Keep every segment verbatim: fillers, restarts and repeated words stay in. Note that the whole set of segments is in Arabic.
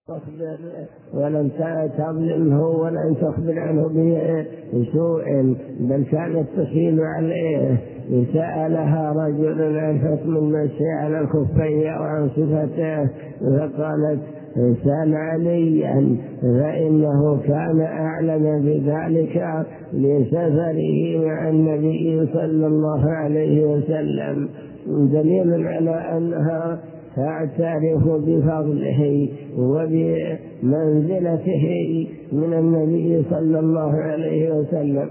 تصبر ولم تظلمه ولم تخبر عنه بسوء، بل كانت تحيل عليه. سألها رجل عن حكم المسح على الخفين أو عن صفته، فقالت سأل عليا فإنه كان أعلم بذلك لسفره مع النبي صلى الله عليه وسلم، دليل على أنها تعترف بفضله وبمنزلته من النبي صلى الله عليه وسلم.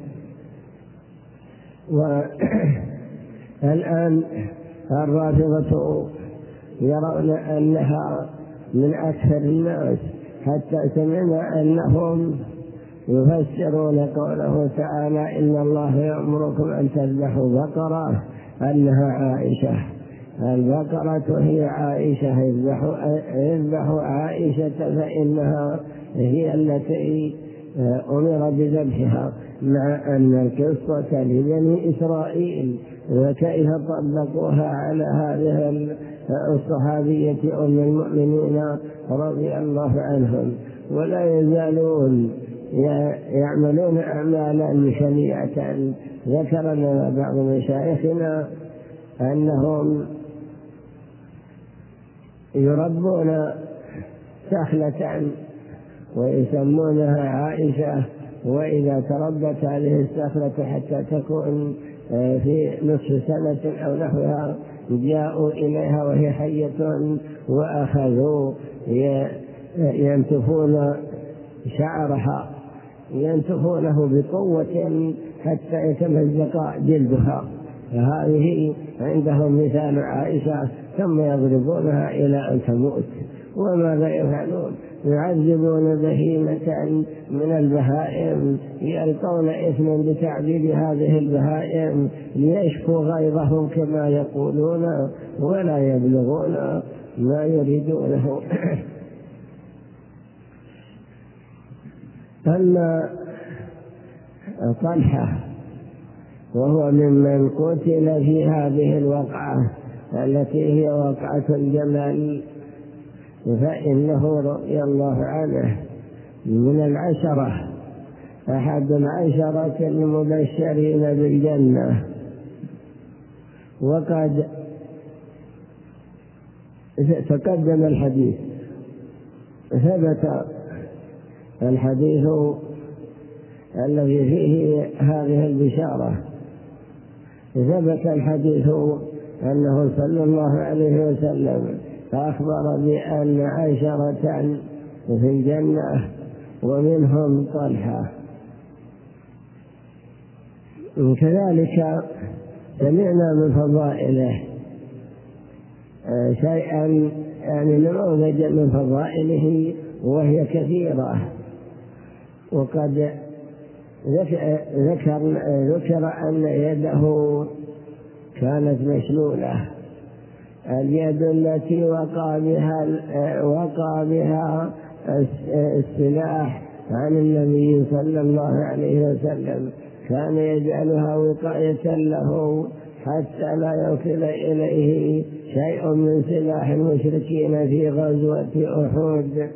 والآن الرافضة يرون أنها من أكثر الناس، حتى سمعنا أنهم يفسرون قوله تعالى إن الله يأمركم أن تذبحوا بقرة أنها عائشة. البقرة هي عائشة، يذبحوا عائشة فإنها هي التي أمر بذبحها، مع أن القصة لبني إسرائيل، وكيف طبقوها على هذه الصحابية أم المؤمنين رضي الله عنهم. ولا يزالون يعملون أعمالا شنيعة. ذكر لنا بعض مشايخنا أنهم يربون سخلة ويسمونها عائشة، وإذا تربت هذه السخلة حتى تكون في نصف سنة أو نحوها جاءوا إليها وهي حية وأخذوا ينتفون شعرها، ينتفونه بقوة حتى يتمزق جلدها، فهذه عندهم مثال عائشة، ثم يضربونها إلى أن تموت. وماذا يفعلون؟ يعذبون بهيمة من البهائم، يلقون إثما بتعذيب هذه البهائم ليشفوا غيظهم كما يقولون، ولا يبلغون ما يريدونه. أما طلحة وهو ممن قتل في هذه الوقعة التي هي وقعة الجمل، فإنه رضي الله عنه من العشرة، أحد العشرة المبشرين بالجنة. وقد تقدم الحديث، ثبت الحديث الذي فيه هذه البشارة، ثبت الحديث أنه صلى الله عليه وسلم فأخبر بأن عشرة في الجنة ومنهم طلحة. كذلك سمعنا من فضائله شيئا، يعني نموذج من فضائله وهي كثيرة. وقد ذكر, ذكر أن يده كانت مشلولة، اليد التي وقع بها, وقع بها السلاح عن النبي صلى الله عليه وسلم، كان يجعلها وقاية له حتى لا يصل إليه شيء من سلاح المشركين في غزوة أحد.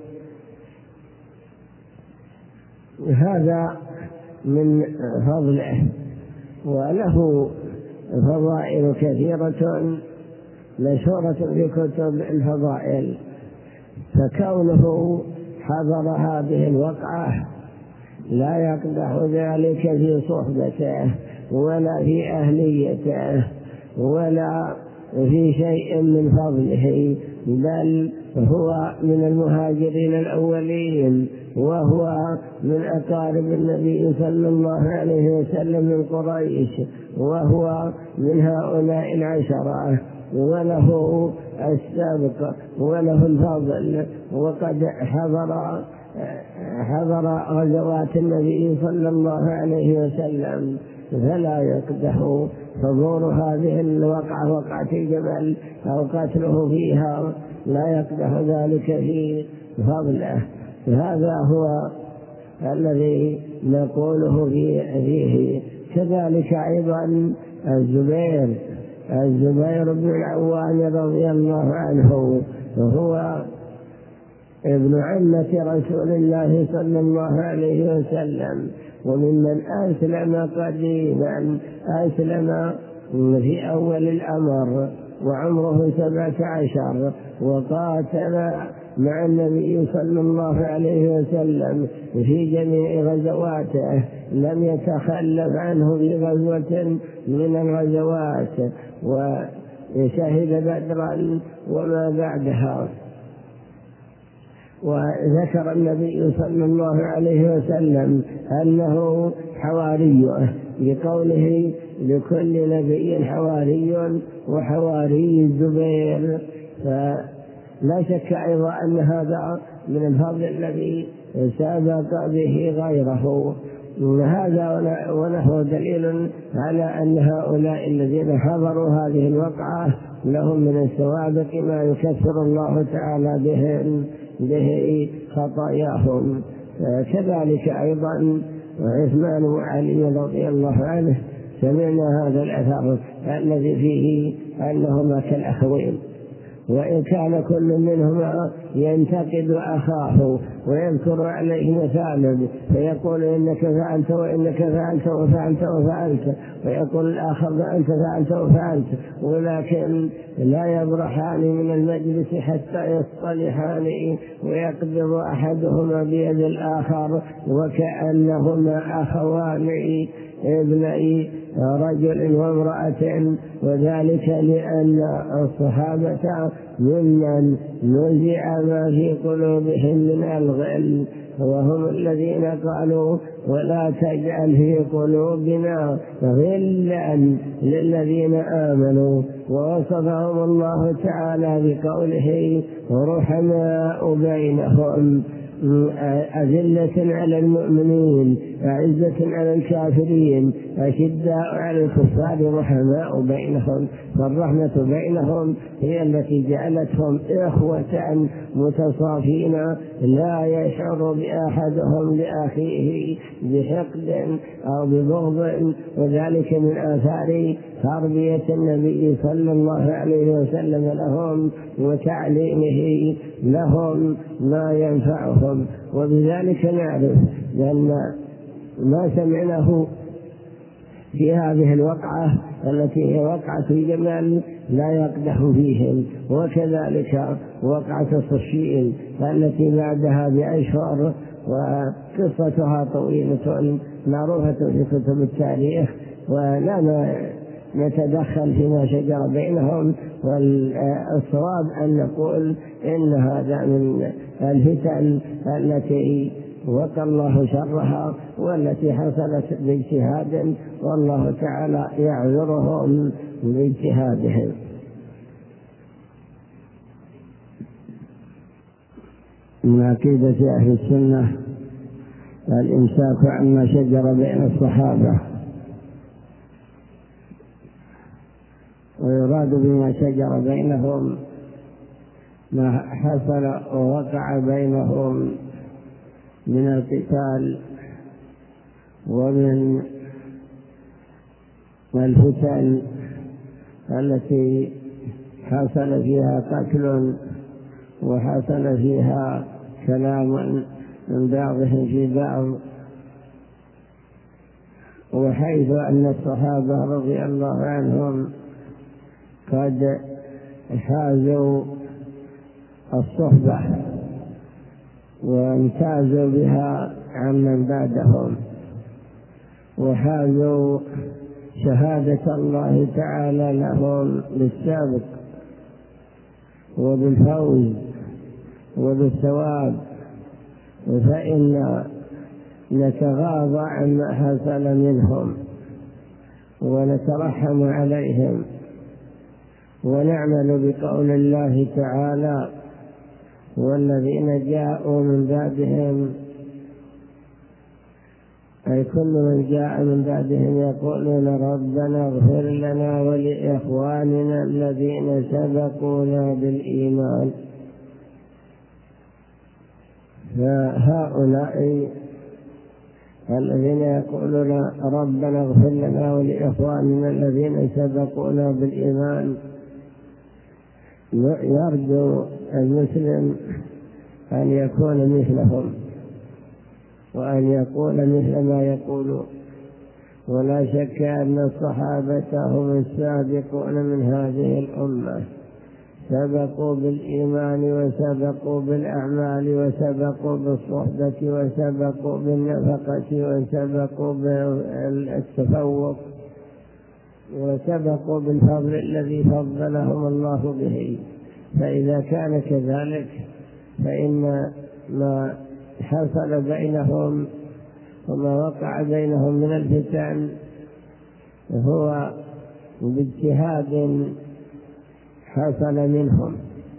هذا من فضله، وله فضائل كثيرة مشهورة في كتب الفضائل، فكونه حضر هذه الوقعة لا يقدح ذلك في صحبته ولا في أهليته ولا في شيء من فضله، بل هو من المهاجرين الأولين، وهو من أقارب النبي صلى الله عليه وسلم من قريش، وهو من هؤلاء العشرة، وله السابق وله الفضل. وقد حضر حضر غزوات النبي صلى الله عليه وسلم، فلا يقدح حضور هذه الوقعة، وقعة الجبل أو قتله فيها، لا يقدح ذلك في فضله. هذا هو الذي نقوله فيه. كذلك أيضا الزبير الزبير بن العوام رضي الله عنه، وهو ابن عمة رسول الله صلى الله عليه وسلم، وممن أسلم قديما، أسلم في أول الأمر وعمره سبعة عشر، وقاتل مع النبي صلى الله عليه وسلم في جميع غزواته، لم يتخلف عنه في غزوة من الغزوات، وشهد بدرا وما بعدها. وذكر النبي صلى الله عليه وسلم أنه حواريه بقوله لكل نبي حواري وحواري الزبير، فلا شك أيضا أن هذا من الفضل الذي سبق به غيره. هذا ونحو دليل على أن هؤلاء الذين حضروا هذه الوقعة لهم من السوابق ما يكفر الله تعالى بهم به خطاياهم. كذلك أيضا عثمان وعلي رضي الله عنه سمعنا هذا الأثر الذي فيه أنهما كالأخوين، وإن كان كل منهما ينتقد أخاه ويذكر عليه مثالا فيقول إنك فعلت وإنك فعلت وفعلت وفعلت، ويقول الآخر فأنت فعلت وفعلت، ولكن لا يبرحان من المجلس حتى يصطلحان ويقبض أحدهما بيد الآخر وكأنهما أخوان ابني رجل وامرأة، وذلك لأن الصحابة ممن نزع ما في قلوبهم من الغل، وهم الذين قالوا ولا تجعل في قلوبنا غلا للذين آمنوا، ووصفهم الله تعالى بقوله رحماء بينهم أذلة على المؤمنين أعزة على الكافرين أشداء على الكفار رحماء بينهم. فالرحمة بينهم هي التي جعلتهم إخوة متصافين لا يشعر بأحدهم لأخيه بحقد أو ببغض، وذلك من آثار تربية النبي صلى الله عليه وسلم لهم وتعليمه لهم ما ينفعهم. وبذلك نعرف أن ما سمعناه في هذه الوقعة التي هي وقعة الجمال لا يقدح فيهم، وكذلك وقعة صفين التي بعدها بأشهر وقصتها طويلة معروفة في كتب التاريخ، ولا نتدخل فيما شجر بينهم. والصواب أن نقول إن هذا من الفتن التي وقى الله شرها والتي حصلت باجتهاد، والله تعالى يعذرهم باجتهادهم. من عقيدة أهل السنة الإمساك عما شجر بين الصحابة، ويراد بما شجر بينهم ما حصل ووقع بينهم من القتال ومن الفتن التي حصل فيها قتل وحصل فيها كلام من بعضهم في بعض، وحيث أن الصحابة رضي الله عنهم قد حازوا الصحبة وامتازوا بها عمن بعدهم، وحازوا شهادة الله تعالى لهم بالسابق وبالفوز وبالثواب، فإن نتغاضى عما حصل منهم ونترحم عليهم ونعمل بقول الله تعالى والذين جاءوا من بعدهم، أي كل من جاء من بعدهم يقولون ربنا اغفر لنا ولإخواننا الذين سبقونا بالإيمان. فهؤلاء الذين يقولون ربنا اغفر لنا ولإخواننا الذين سبقونا بالإيمان، يرجو المسلم أن يكون مثلهم وأن يقول مثل ما يقولون. ولا شك أن الصحابة هم السابقون من هذه الأمة، سبقوا بالإيمان وسبقوا بالأعمال وسبقوا بالصحبة وسبقوا بالنفقة وسبقوا بالتفوق وسبقوا بالفضل الذي فضلهم الله به. فإذا كان كذلك فإن ما حصل بينهم وما وقع بينهم من الفتن هو باجتهاد حصل منهم،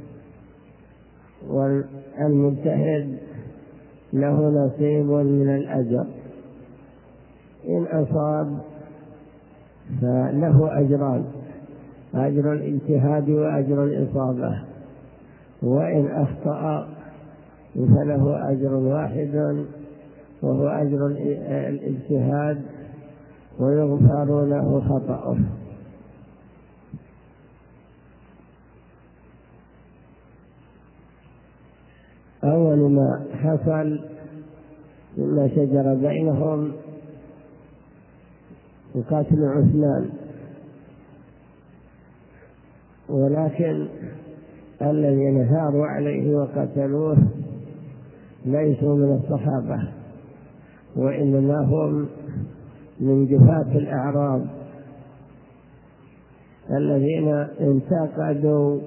والمجتهد له نصيب من الأجر، إن أصاب فله أجران: أجر الاجتهاد وأجر الإصابة، وإن أخطأ فله أجر واحد وهو أجر الاجتهاد ويغفر له خطأه. أول ما حصل مما شجر بينهم قتل عثمان، ولكن الذين ثاروا عليه وقتلوه ليسوا من الصحابة، وإنما هم من جفاة الأعراب الذين انتقدوا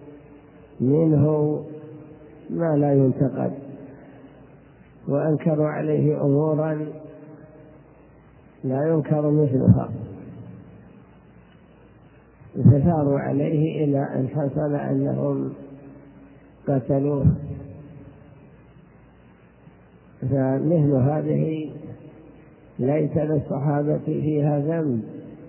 منه ما لا ينتقد، وأنكروا عليه أمورا لا ينكر مثلها، فثاروا عليه إلى أن حصل أنهم قتلوه. فمثل هذه ليس للصحابة فيها ذنب.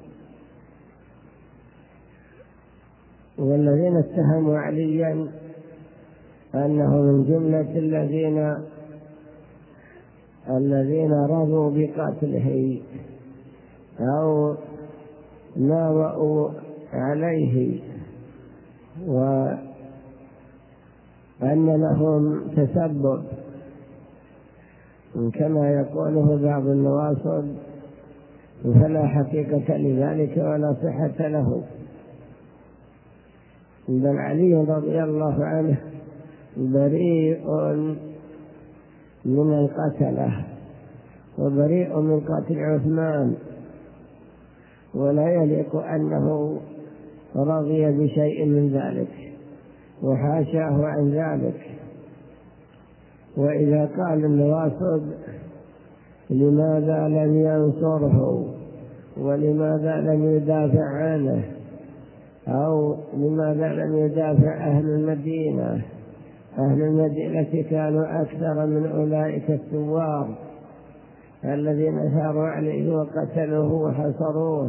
والذين اتهموا عليا أنه من جملة الذين الذين رضوا بقتله أو ناوأوا عليه وأن لهم تسبب كما يقوله بعض النواصب، فلا حقيقة لذلك ولا صحة له. بل علي رضي الله عنه بريء من القتلة وبريء من قتل عثمان، ولا يليق أنه رضي بشيء من ذلك وحاشاه عن ذلك. وإذا قال النواصب لماذا لم ينصره ولماذا لم يدافع عنه أو لماذا لم يدافع أهل المدينة، أهل المدينة كانوا أكثر من أولئك الثوار الذين ثاروا عليه وقتلوه وحصروه.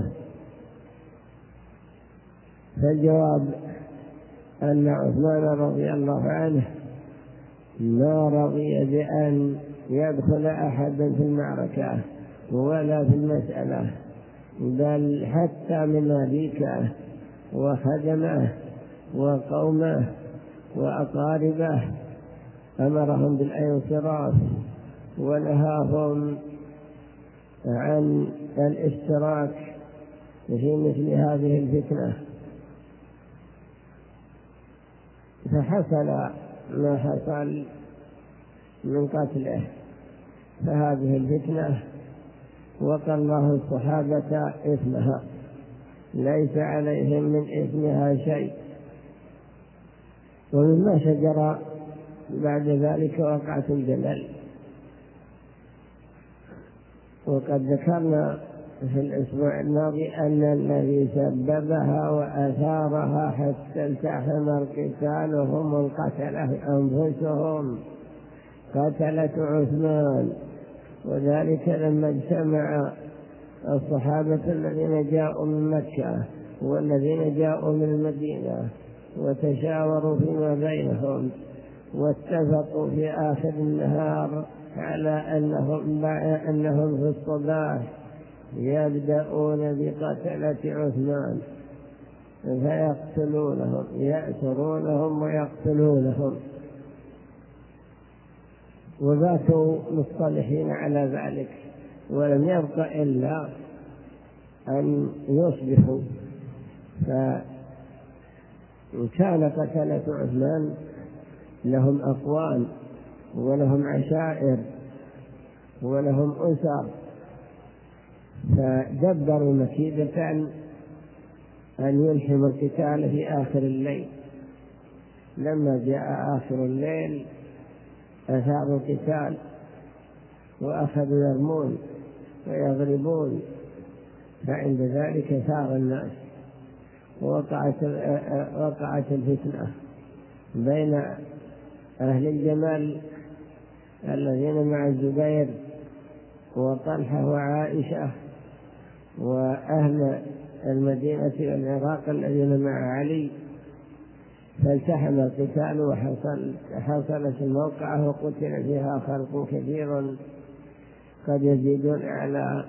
فالجواب أن عثمان رضي الله عنه ما رضي بأن يدخل أحدا في المعركة ولا في المسألة، بل حتى مماليكه وخدمه وقومه وأقاربه أمرهم بالانصراف ونهاهم عن الاشتراك في مثل هذه الفتنة. فحصل ما حصل من قتله، فهذه الفتنة وقى الله الصحابة إثمها، ليس عليهم من إثمها شيء. ومما شجر بعد ذلك وقعة الجمل، وقد ذكرنا في الأسبوع الماضي أن الذي سببها وأثارها حتى التحم القتال هم القتلة أنفسهم، قتلة عثمان. وذلك لما اجتمع الصحابة الذين جاءوا من مكة والذين جاءوا من المدينة وتشاوروا فيما بينهم واتفقوا في آخر النهار على أنهم, أنهم في الصباح يبدأون بقتلة عثمان فيقتلونهم، يأسرونهم ويقتلونهم. وباتوا مصطلحين على ذلك، ولم يبق إلا أن يصبحوا. فكان قتلة عثمان لهم أقوال ولهم عشائر ولهم أسر، فدبروا مكيدة أن يلحموا القتال في آخر الليل. لما جاء آخر الليل أثاروا القتال وأخذوا يرمون ويضربون، فعند ذلك ثار الناس، ووقعت وقعت الفتنة بين أهل الجمال الذين مع الزبير وطلحة وعائشة، وأهل المدينة والعراق الذين مع علي، فالتحم القتال وحصلت الموقعة وقتل فيها خلق كثير قد يزيدون على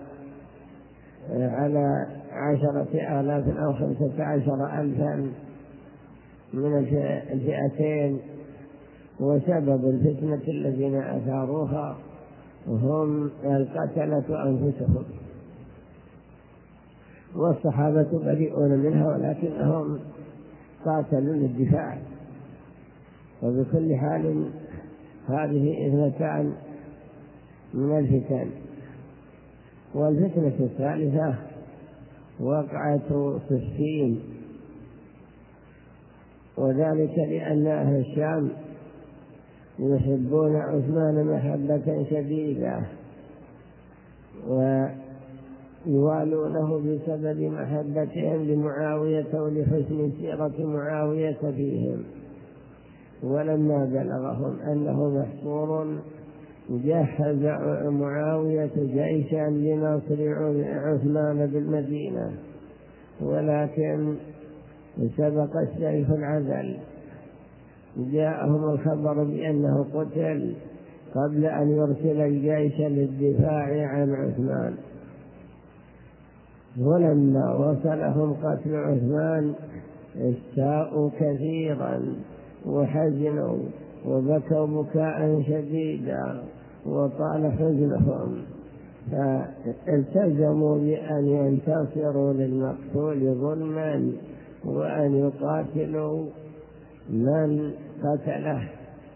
على عشرة آلاف أو خمسة عشر ألفا من الفئتين. وسبب الفتنة الذين أثاروها هم القتلة أنفسهم، والصحابة بريئون منها ولكنهم قاتلوا للدفاع. وبكل حال هذه اثنتان من الفتن. والفتنة الثالثة وقعة صفين، وذلك لأن أهل الشام يحبون عثمان محبة شديدة ويوالونه بسبب محبتهم لمعاوية ولحسن سيرة معاوية فيهم. ولما بلغهم أنه محصور جهز معاوية جيشا لنصر عثمان بالمدينة، ولكن سبق السيف العذل، جاءهم الخبر بأنه قتل قبل أن يرسل الجيش للدفاع عن عثمان. ولما وصلهم قتل عثمان استاءوا كثيرا وحزنوا وبكوا بكاء شديدا وطال حزنهم، فالتزموا بأن ينتصروا للمقتول ظلما وأن يقاتلوا من قتله.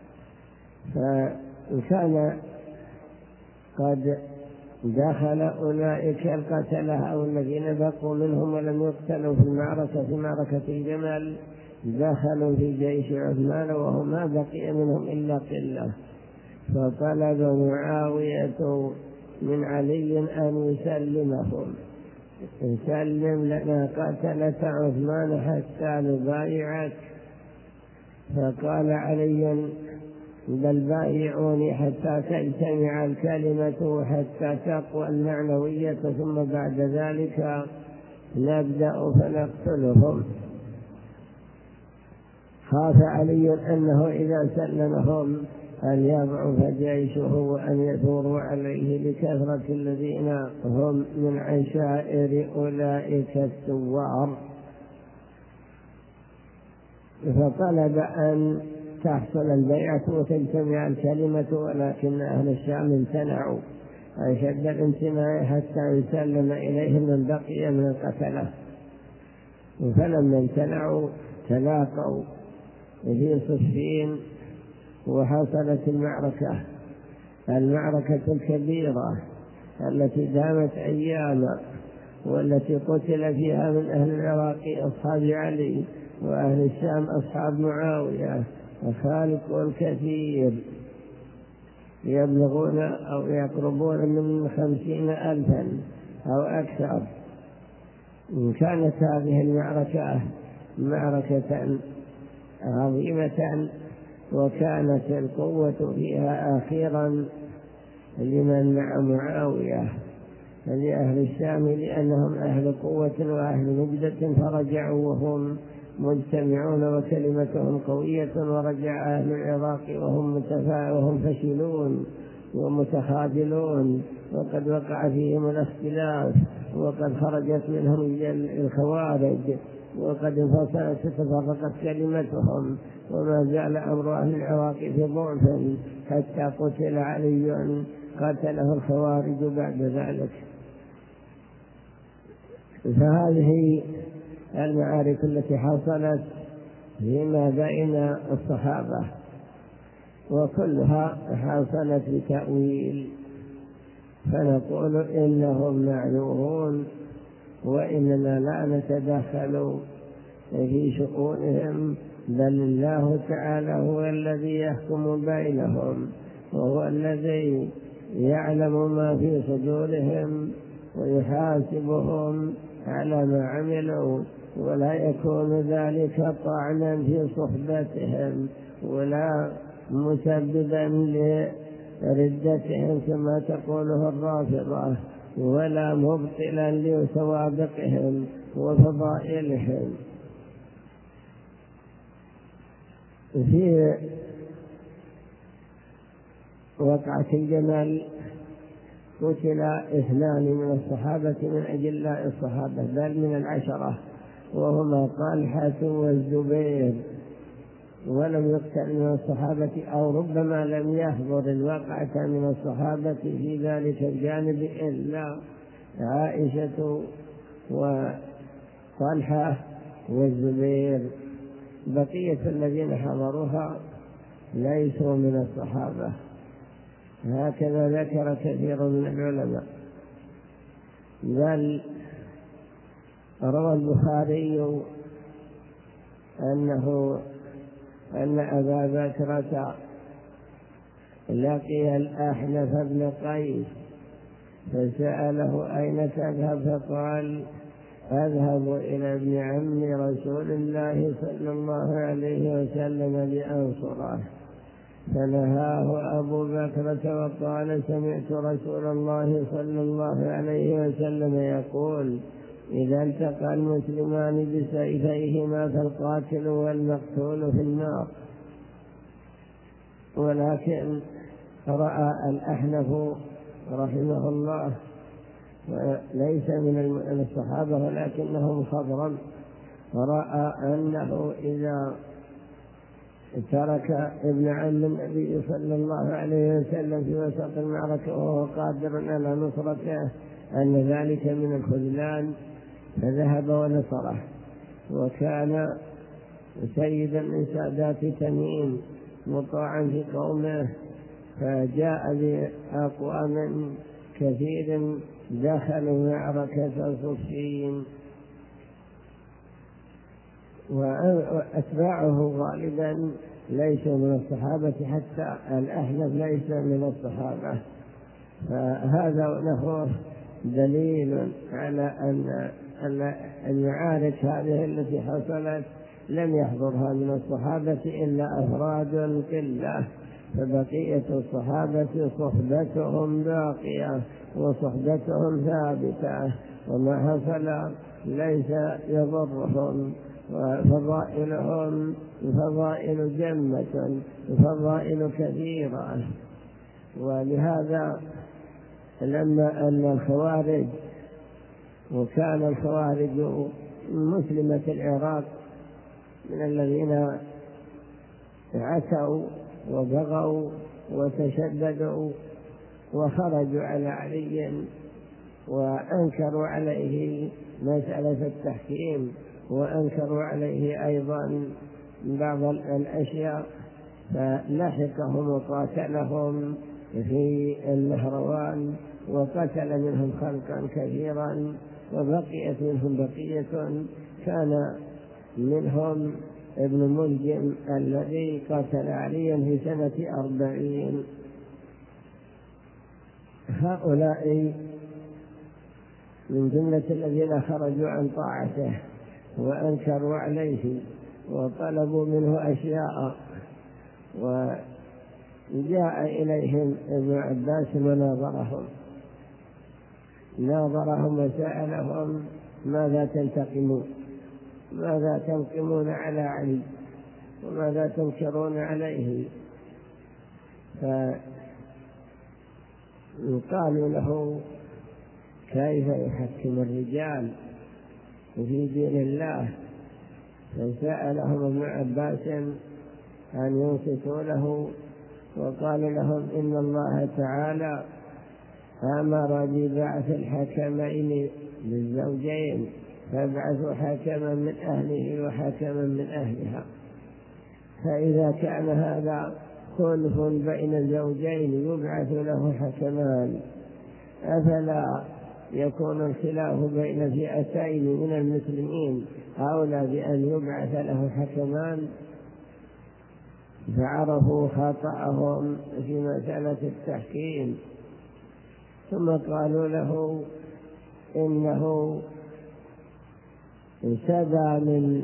فكان قد دخل أولئك القتلة أو الذين بقوا منهم ولم يقتلوا في المعركة في معركة الجمل، دخلوا في جيش عثمان وهم ما بقي منهم إلا قلة. فطلب معاوية من علي أن يسلمهم، سلم لنا قتلة عثمان حتى نبايعك. فقال علي بل بايعوني حتى تجتمع الكلمة وحتى تقوى المعنوية، ثم بعد ذلك نبدأ فنقتلهم. خاف علي أنه إذا سلمهم أن يضعف جيشه وأن يثوروا عليه لكثرة الذين هم من عشائر أولئك الثوار، فطلب أن تحصل البيعة وتجتمع الكلمة، ولكن أهل الشام امتنعوا أشد الامتناع حتى يسلم إليهم من بقي من القتلة. فلما امتنعوا تلاقوا في صفين وحصلت المعركة المعركة الكبيرة التي دامت أياما، والتي قتل فيها من أهل العراق أصحاب علي وأهل الشام أصحاب معاوية وخالق كثير يبلغون أو يقربون من خمسين ألفا أو أكثر. كانت هذه المعركة معركة عظيمة، وكانت القوة فيها أخيرا لمن مع معاوية لأهل الشام، لأنهم أهل قوة وأهل مجدة، فرجعوا وهم مجتمعون وكلمتهم قوية، ورجع أهل العراق وهم متفاعلون فشلون ومتخاذلون، وقد وقع فيهم الاختلاف، وقد خرجت منهم الخوارج وقد انفصلت وتفرقت كلمتهم، وما زال أمر أهل العراق في ضعف حتى قتل علي قتله الخوارج بعد ذلك. فهذه المعارك التي حصلت فيما بين الصحابة وكلها حصلت بتأويل، فنقول إنهم معذورون وإننا لا نتدخل في شؤونهم، بل الله تعالى هو الذي يحكم بينهم، وهو الذي يعلم ما في صدورهم ويحاسبهم على ما عملوا، ولا يكون ذلك طعنا في صحبتهم ولا مسببا لردتهم كما تقوله الرافضة، ولا مبطلا لسوابقهم وفضائلهم. في وقعة الجمل قتل اثنان من الصحابة من أجلاء الصحابة بل من العشرة، وهما طلحة والزبير، ولم يقتل من الصحابة أو ربما لم يحضر الوقعة من الصحابة في ذلك الجانب إلا عائشة وطلحة والزبير، بقية الذين حضروها ليسوا من الصحابة، هكذا ذكر كثير من العلماء. بل روى البخاري أنه أن أبا بكرة لقي الأحنف بن قيس فسأله أين تذهب؟ فقال أذهب إلى ابن عم رسول الله صلى الله عليه وسلم لأنصره، فنهاه أبو بكرة وقال سمعت رسول الله صلى الله عليه وسلم يقول إذا التقى المسلمان بسيفيهما فالقاتل والمقتول في النار. ولكن رأى الأحنف رحمه الله ليس من الصحابة ولكنه خضرا، رأى أنه إذا ترك ابن عم النبي صلى الله عليه وسلم في وسط المعركة وهو قادر على نصرته أن ذلك من الخذلان، فذهب ونصره، وكان سيدا من سادات تميم مطاعا في قومه، فجاء بأقوام كثير دخلوا معركة صفين، وأتباعه غالبا ليسوا من الصحابة، حتى الأحنف ليس من الصحابة. فهذا له دليل على أن المعارك هذه التي حصلت لم يحضرها من الصحابة إلا أفراد قلة، فبقية الصحابة صحبتهم باقية وصحبتهم ثابتة، وما حصل ليس يضرهم، وفضائلهم فضائل جمة وفضائل كثيرة. ولهذا لما أن الخوارج، وكان الخوارج مسلمة العراق من الذين عتوا وبغوا وتشددوا وخرجوا على علي وأنكروا عليه مسألة التحكيم، وأنكروا عليه أيضا بعض الأشياء، فلحقهم وقاتلهم في النهروان وقتل منهم خلقا كثيرا، وبقيت منهم بقية، كان منهم ابن ملجم الذي قتل عليا في سنة أربعين. هؤلاء من جملة الذين خرجوا عن طاعته وأنكروا عليه وطلبوا منه أشياء، وجاء إليهم ابن عباس وناظرهم ناظرهم وسألهم ماذا تنتقمون، ماذا تنقمون على علي وماذا تنكرون عليه؟ فقالوا له كيف يحكم الرجال في دين الله فسألهم ابن عباس أن ينصتوا له، وقال لهم إن الله تعالى أمر ببعث الحكمين للزوجين، فابعثوا حكما من أهله وحكما من أهلها. فإذا كان هذا خلف بين الزوجين يبعث له حكمان، أفلا يكون الخلاف بين فئتين من المسلمين أولى بأن يبعث له حكمان؟ فعرفوا خطأهم في مسألة التحكيم، ثم قالوا له إنه سبى من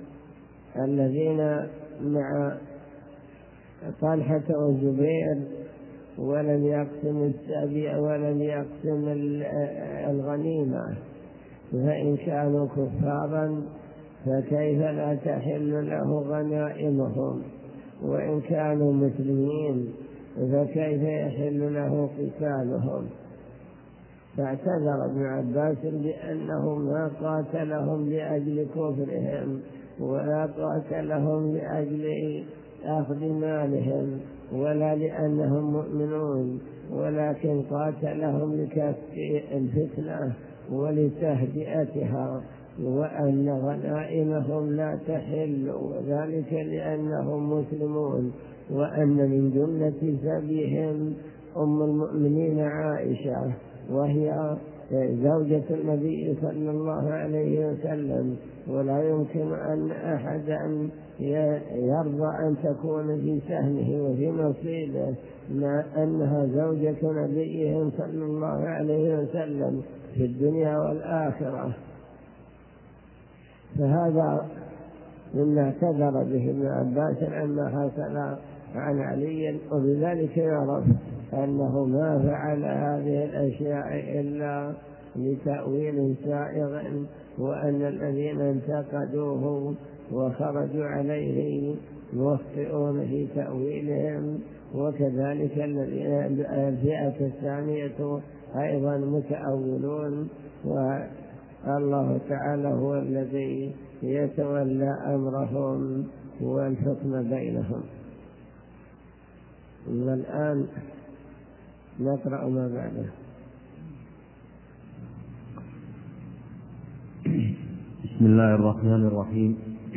الذين مع طلحة والزبير ولم يقسم السبي ولم يقسم الغنيمة، فإن كانوا كفارا فكيف لا تحل له غنائمهم، وإن كانوا مسلمين فكيف يحل له قتالهم؟ فاعتذر ابن عباس بأنه ما قاتلهم لأجل كفرهم ولا قاتلهم لأجل أخذ مالهم ولا لأنهم مؤمنون، ولكن قاتلهم لكف الفتنة ولتهدئتها، وأن غنائمهم لا تحل، وذلك لأنهم مسلمون، وأن من جملة سبيهم أم المؤمنين عائشة، وهي زوجة النبي صلى الله عليه وسلم، ولا يمكن أن أحدا يرضى أن تكون في سهمه وفي نصيبه مع أنها زوجة نبيهم صلى الله عليه وسلم في الدنيا والآخرة. فهذا مما اعتذر به ابن عباس عما حصل عن علي، وبذلك يعرف أنه ما فعل هذه الأشياء إلا لتأويل سائغ، وأن الذين انتقدوه وخرجوا عليه مخطئون في تأويلهم، وكذلك الفئة الثانية أيضا متأولون، والله تعالى هو الذي يتولى أمرهم والحكم بينهم. والآن نقرأ ما بعده. بسم الله الرحمن الرحيم.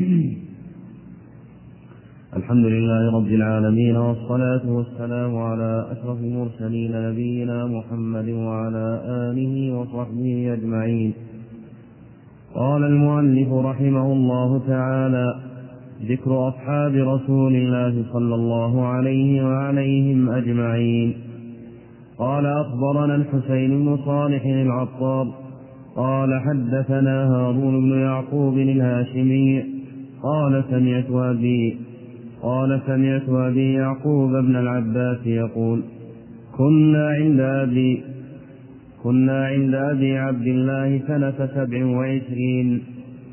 الحمد لله رب العالمين، والصلاة والسلام على أشرف المرسلين نبينا محمد وعلى آله وصحبه أجمعين. قال المؤلف رحمه الله تعالى: ذكر أصحاب رسول الله صلى الله عليه وعليهم أجمعين. قال: أخبرنا الحسين بن صالح العطار قال: حدثنا هارون بن يعقوب الهاشمي قال: سمعت أبي قال سمعت أبي يعقوب بن العباس يقول: كنا عند أبي كنا عند أبي عبد الله سنة سبع وعشرين،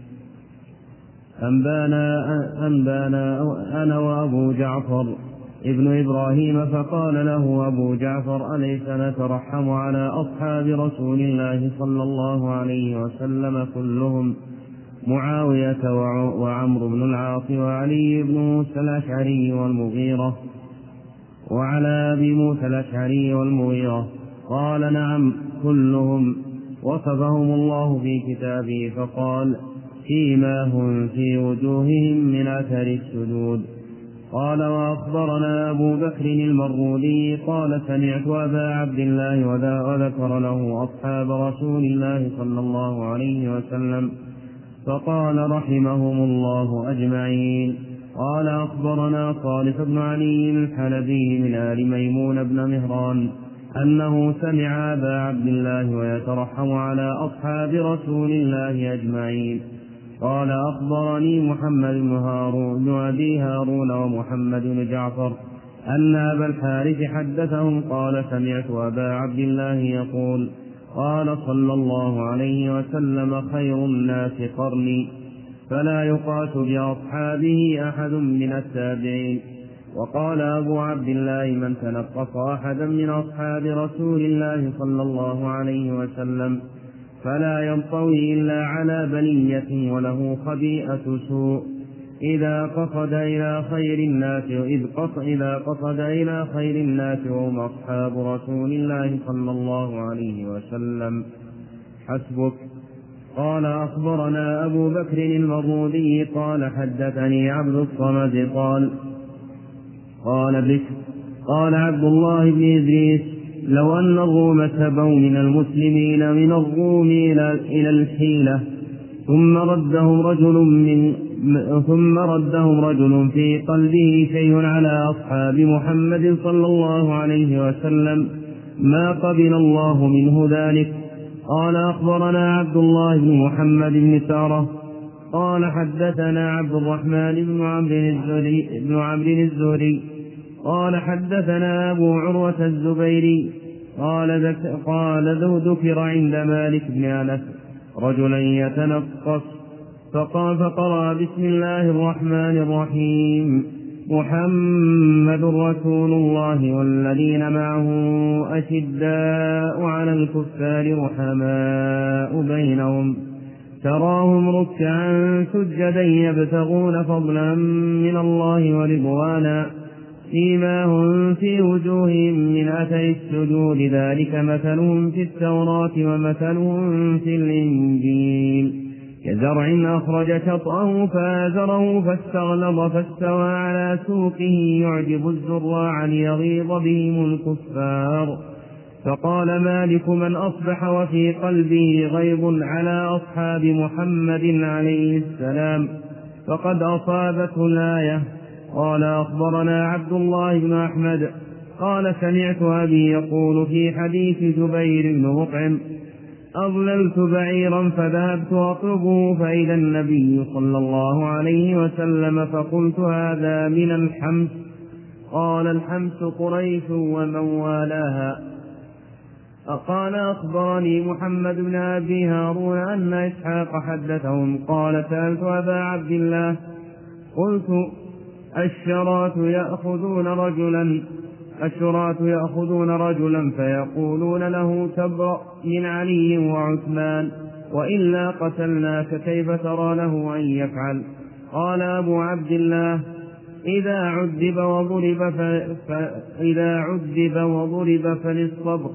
أنبانا, أنبانا أنا وأبو جعفر ابن إبراهيم، فقال له أبو جعفر: أليس نترحم على أصحاب رسول الله صلى الله عليه وسلم كلهم، معاوية وعمرو بن العاص وعلي بن موسى الأشعري والمغيرة وعلى أبي موسى الأشعري والمغيرة؟ قال: نعم كلهم. وصفهم الله في كتابه فقال: فيما هم في وجوههم من أثر السجود. قال: وأخبرنا أبو بكر المرودي قال: سمعت أبا عبد الله وذكر له أصحاب رسول الله صلى الله عليه وسلم فقال: رحمهم الله أجمعين. قال: أخبرنا صالح بن علي الحلبي من آل ميمون بن مهران أنه سمع أبا عبد الله ويترحم على أصحاب رسول الله أجمعين. قال: أخبرني محمد بن هارون بن أبي هارون ومحمد بن جعفر أن أبا الحارث حدثهم قال: سمعت أبا عبد الله يقول: قال صلى الله عليه وسلم: خير الناس قرني، فلا يقاس بأصحابه أحد من التابعين. وقال أبو عبد الله: من تنقص أحدا من أصحاب رسول الله صلى الله عليه وسلم فلا ينطوي إلا على بنية وله خبيئة سوء. إذا قصد إلى خير الناس إذ قصد إذا قصد إلى خير الناس وهم أصحاب رسول الله صلى الله عليه وسلم. حسبك. قال أخبرنا أبو بكر المروذي قال حدثني عبد الصمد قال قال بكر قال عبد الله بن إدريس لو أن الروم سبوا من المسلمين من الروم إلى الحيلة ثم ردهم رجل من ثم ردهم رجل في قلبه شيء على أصحاب محمد صلى الله عليه وسلم ما قبل الله منه ذلك. قال أخبرنا عبد الله بن محمد بن سارة قال حدثنا عبد الرحمن بن عمرو الزهري بن عمرو الزهري قال حدثنا أبو عروة الزبيري قال ذك قال ذو ذكر عند مالك بن أنس رجلا يتنقص فقال فقرأ بسم الله الرحمن الرحيم محمد رسول الله والذين معه أشداء على الكفار رحماء بينهم تراهم ركعا سجدا يبتغون فضلا من الله ورضوانا سيماهم في وجوههم من أثر السجود ذلك مثلهم في التوراة ومثلهم في الإنجيل كزرع أخرج شطأه فآزره فاستغلظ فاستوى على سوقه يعجب الزراع ليغيظ بهم الكفار. فقال مالك من أصبح وفي قلبه غيظ على أصحاب محمد عليه السلام فقد أصابته الآية. قال أخبرنا عبد الله بن أحمد قال سمعت أبي يقول في حديث جبير بن مطعم أضللت بعيرا فذهبت أطلبه فإذا النبي صلى الله عليه وسلم فقلت هذا من الحمس. قال الحمس قريش ومن والاها. قال أخبرني محمد بن أبي هارون أن إسحاق حدثهم قال سألت أبا عبد الله قلت الشراة يأخذون رجلا الشراة يأخذون رجلا فيقولون له تبرأ من علي وعثمان وإلا قتلناك كيف ترى له أن يفعل؟ قال أبو عبد الله إذا عذب وضرب فإذا عذب وضرب فللصبر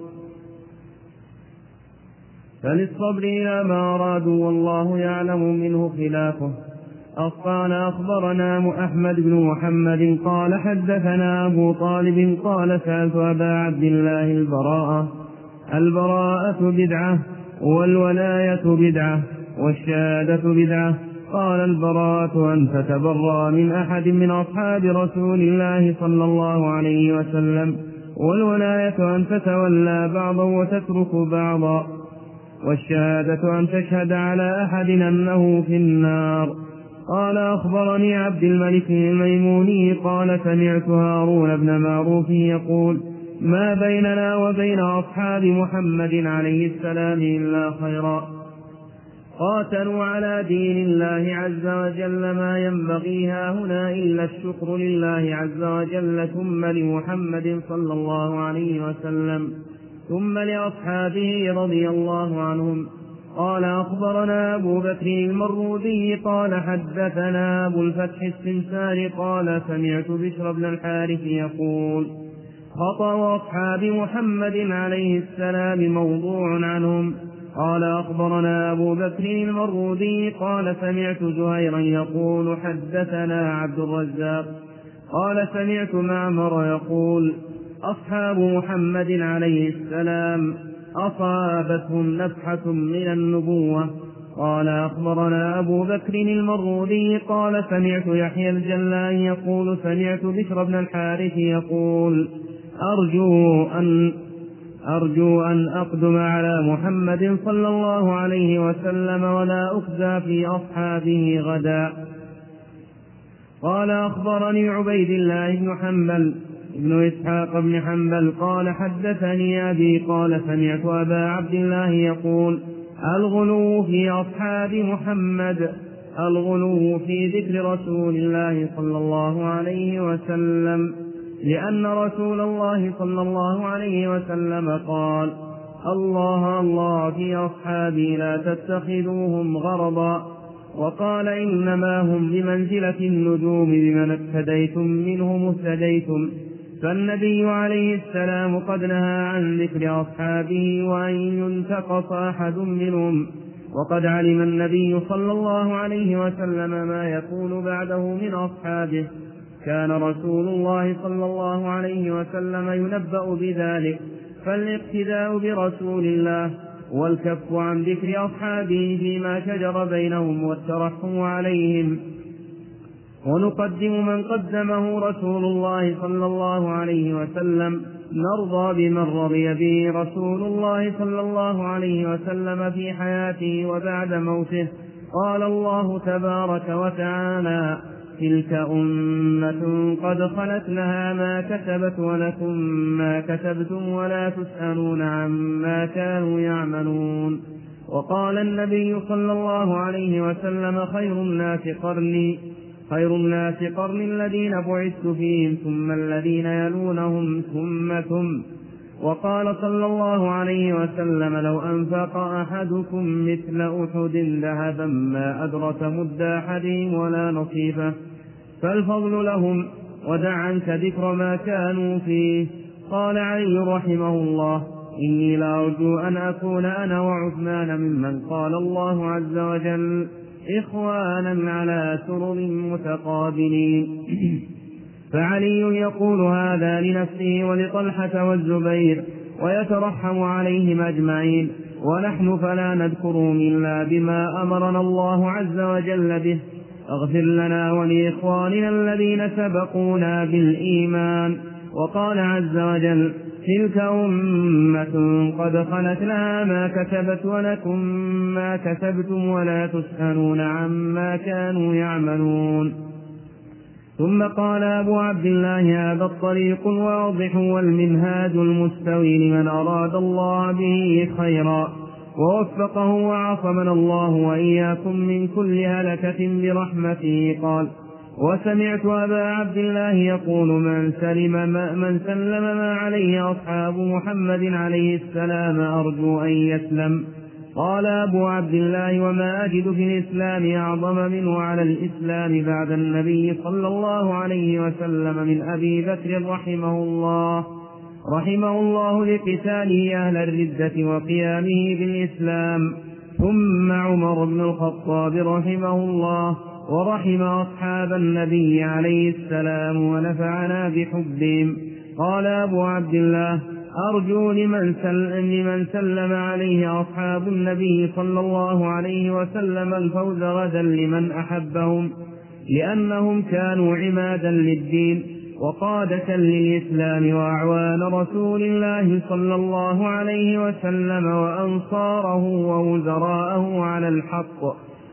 فللصبر إلى ما أرادوا والله يعلم منه خلافه. قال أخبرنا أحمد بن محمد قال حدثنا أبو طالب قال سألت أبا عبد الله البراءة البراءة بدعة والولاية بدعة والشهادة بدعة. قال البراءة أن تتبرأ من أحد من أصحاب رسول الله صلى الله عليه وسلم والولاية أن تتولى بعضا وتترك بعضا والشهادة أن تشهد على أحد أنه في النار. قال أخبرني عبد الملك الميموني قال سمعت هارون بن معروف يقول ما بيننا وبين أصحاب محمد عليه السلام إلا خيرا قاتلوا على دين الله عز وجل ما ينبغي هاهنا إلا الشكر لله عز وجل ثم لمحمد صلى الله عليه وسلم ثم لأصحابه رضي الله عنهم. قال أخبرنا أبو بكر المروذي قال حدثنا أبو الفتح السمسار قال سمعت بشر بن الحارث يقول خطأ أصحاب محمد عليه السلام موضوع عنهم. قال أخبرنا أبو بكر المروذي قال سمعت زهيرا يقول حدثنا عبد الرزاق قال سمعت معمر يقول أصحاب محمد عليه السلام أصابتهم نفحة من النبوة. قال أخبرنا أبو بكر المروذي قال سمعت يحيى الجلان يقول سمعت بشر بن الحارث يقول أرجو أن أرجو أن أقدم على محمد صلى الله عليه وسلم ولا أخزى في أصحابه غدا. قال أخبرني عبيد الله بن حنبل ابن إسحاق بن حنبل قال حدثني أبي قال سمعت أبا عبد الله يقول الغلو في أصحاب محمد الغلو في ذكر رسول الله صلى الله عليه وسلم لأن رسول الله صلى الله عليه وسلم قال الله الله في أصحابي لا تتخذوهم غرضا. وقال إنما هم بمنزلة النجوم بمن اقتديتم منهم اهتديتم. فالنبي عليه السلام قد نهى عن ذكر أصحابه وأن ينتقص أحد منهم، وقد علم النبي صلى الله عليه وسلم ما يكون بعده من أصحابه. كان رسول الله صلى الله عليه وسلم ينبأ بذلك، فالاقتداء برسول الله والكف عن ذكر أصحابه فيما شجر بينهم والترحم عليهم. ونقدم من قدمه رسول الله صلى الله عليه وسلم، نرضى بمن رضي به رسول الله صلى الله عليه وسلم في حياته وبعد موته. قال الله تبارك وتعالى: تلك أمة قد خلت لها ما كسبت ولكم ما كسبتم ولا تسألون عما كانوا يعملون. وقال النبي صلى الله عليه وسلم: خير الناس قرني خير الناس قرن الذين بعثت فيهم ثم الذين يلونهم ثم ثم. وقال صلى الله عليه وسلم: لو أنفق أحدكم مثل أحد ذهبا ما أدرك مد أحدهم ولا نصيفه، فالفضل لهم، ودع عنك ذكر ما كانوا فيه. قال علي رحمه الله: إني لأرجو أن أكون أنا وعثمان ممن قال الله عز وجل: إخوانا على سرر متقابلين. فعلي يقول هذا لنفسه ولطلحة والزبير ويترحم عليهم أجمعين، ونحن فلا نذكرهم إلا بما أمرنا الله عز وجل به. اغفر لنا ولإخواننا الذين سبقونا بالإيمان. وقال عز وجل: تلك أمة قد خلت لها ما كسبت ولكم ما كسبتم ولا تسألون عما كانوا يعملون. ثم قال أبو عبد الله: هذا الطريق الواضح والمنهاج المستوي لمن أراد الله به خيرا ووفقه وعصمنا الله وإياكم من كل هلكة برحمته. قال: وسمعت أبا عبد الله يقول: من سلم ما, من سلم ما عليه أصحاب محمد عليه السلام أرجو أن يسلم. قال أبو عبد الله: وما أجد في الإسلام أعظم منه على الإسلام بعد النبي صلى الله عليه وسلم من أبي بكر رحمه الله رحمه الله لقتاله أهل الردة وقيامه بالإسلام، ثم عمر بن الخطاب رحمه الله، ورحم أصحاب النبي عليه السلام ونفعنا بحبهم. قال أبو عبد الله: أرجو لمن سلم, لمن سلم عليه أصحاب النبي صلى الله عليه وسلم الفوز غدا لمن أحبهم، لأنهم كانوا عمادا للدين وقادة للإسلام وأعوان رسول الله صلى الله عليه وسلم وأنصاره ووزراءه على الحق،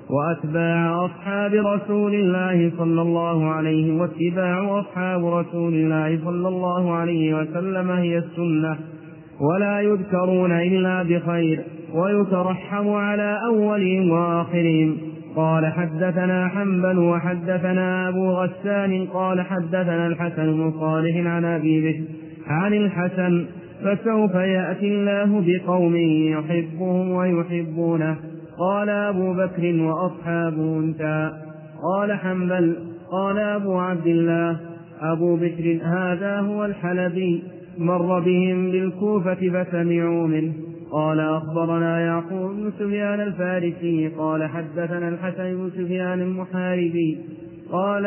وأتباع أصحاب رسول الله صلى الله عليه واتباع أصحاب رسول الله صلى الله عليه وسلم هي السنة، ولا يذكرون إلا بخير، ويترحم على أولهم وآخرهم. قال: حدثنا حنبل وحدثنا أبو غسان قال: حدثنا الحسن بن صالح عن أبي بكر عن الحسن: فسوف يأتي الله بقوم يحبهم ويحبونه. قال أبو بكر: وأصحابه انتهى. قال حنبل: قال أبو عبد الله: أبو بكر هذا هو الحلبي، مر بهم بالكوفة فسمعوا منه. قال: أخبرنا يعقوب بن سفيان الفارسي قال: حدثنا الحسن بن سفيان المحاربي قال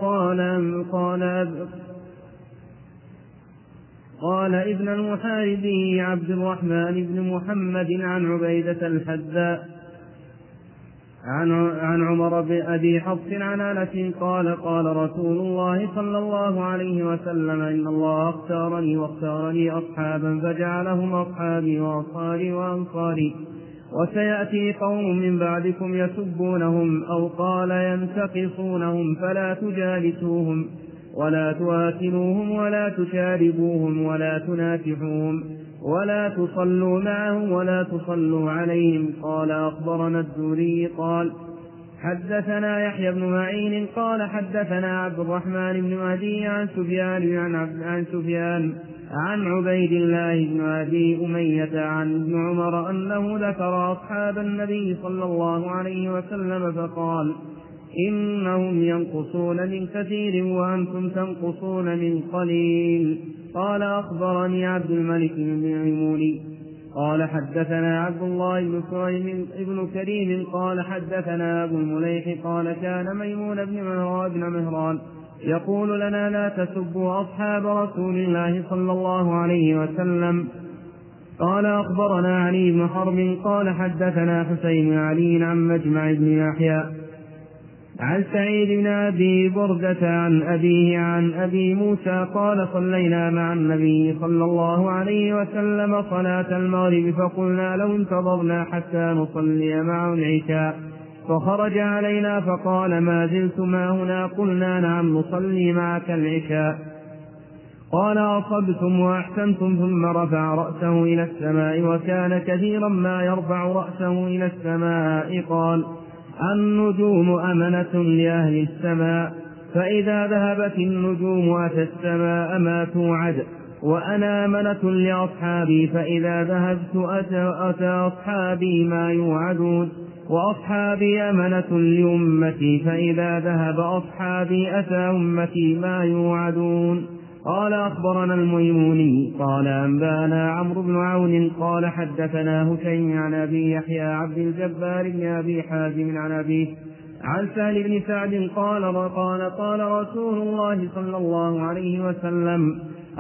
قال قال قال ابن المحاربي عبد الرحمن بن محمد عن عبيدة الحذاء عن عن عمر بن أبي حفص عن أنس قال: قال رسول الله صلى الله عليه وسلم: إن الله اختارني واختارني أصحابا فجعلهم أصحابي وأصهاري وأنصاري، وسيأتي قوم من بعدكم يسبونهم أو قال ينتقصونهم فلا تجالسوهم ولا تواكلوهم ولا تشاربوهم ولا تناكحوهم ولا تصلوا معهم ولا تصلوا عليهم. قال: أخبرنا الزهري قال: حدثنا يحيى بن معين قال: حدثنا عبد الرحمن بن مهدي عن سفيان عن, عن سفيان عن عبيد الله بن أبي أمية عن ابن عمر أنه ذكر أصحاب النبي صلى الله عليه وسلم فقال: إنهم ينقصون من كثير وأنتم تنقصون من قليل. قال: أخبرني عبد الملك بن ميمون قال: حدثنا عبد الله بن سليم بن كريم قال: حدثنا أبو المليح قال: كان ميمون بن مهران يقول لنا: لا تسبوا أصحاب رسول الله صلى الله عليه وسلم. قال: أخبرنا علي بن حرب قال: حدثنا حسين بن علي عن مجمع بن يحيى عن سعيد بن أبي بردة عن أبيه عن أبي موسى قال: صلينا مع النبي صلى الله عليه وسلم صلاة المغرب فقلنا لو انتظرنا حتى نصلي معه العشاء، فخرج علينا فقال: ما زلتما هنا؟ قلنا: نعم نصلي معك العشاء. قال: أصبتم وأحسنتم. ثم رفع رأسه إلى السماء وكان كثيرا ما يرفع رأسه إلى السماء. قال: النجوم أمنة لأهل السماء، فإذا ذهبت النجوم أتى السماء ما توعد، وأنا أمنة لأصحابي، فإذا ذهبت أتى, أتى أصحابي ما يوعدون، وأصحابي أمنة لأمتي، فإذا ذهب أصحابي أتى أمتي ما يوعدون. قال: أخبرنا الميموني قال: أنبانا عمرو بن عون قال: حدثنا هشيم عن أبي يحيى عبد الجبار بن أبي حازم عن أبيه عن سهل بن سعد قال: قال قال رسول الله صلى الله عليه وسلم: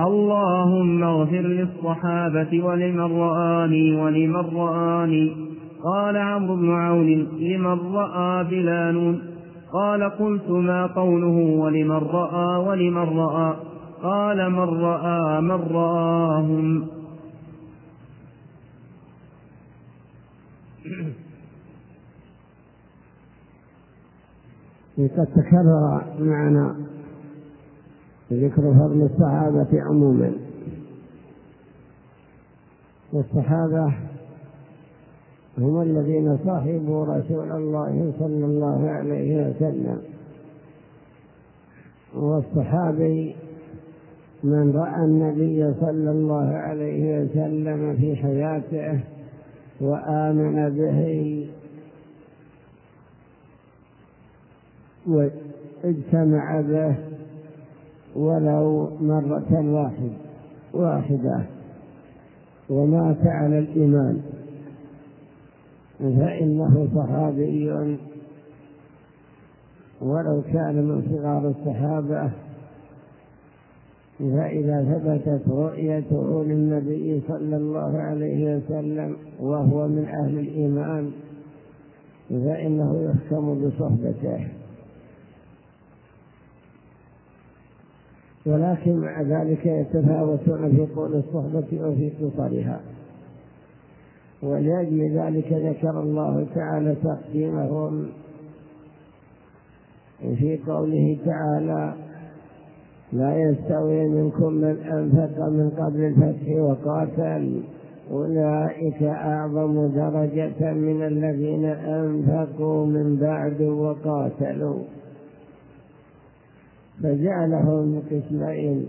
اللهم اغفر للصحابة ولمن رآني ولمن رآني. قال عمرو بن عون: لمن رأى بلا نون. قال: قلت: ما قوله ولمن رأى ولمن رأى؟ قال: من رأى من رآهم. قد تكرر معنا ذكر فضل الصحابة عموما، والصحابة هم الذين صاحبوا رسول الله صلى الله عليه وسلم، والصحابي من رأى النبي صلى الله عليه وسلم في حياته وآمن به واجتمع به ولو مرة واحد واحدة ومات على الإيمان فإنه صحابي ولو كان من صغار الصحابة، فإذا ثبتت رؤيته للنبي صلى الله عليه وسلم وهو من أهل الإيمان فإنه يحكم بصحبته. ولكن مع ذلك يتفاوتون في طول الصحبة وفي قصرها، ولأجل ذلك ذكر الله تعالى تقديمهم في قوله تعالى: لا يستوي منكم من أنفق من قبل الفتح وقاتل أولئك أعظم درجة من الذين أنفقوا من بعد وقاتلوا. فجعلهم قسمين: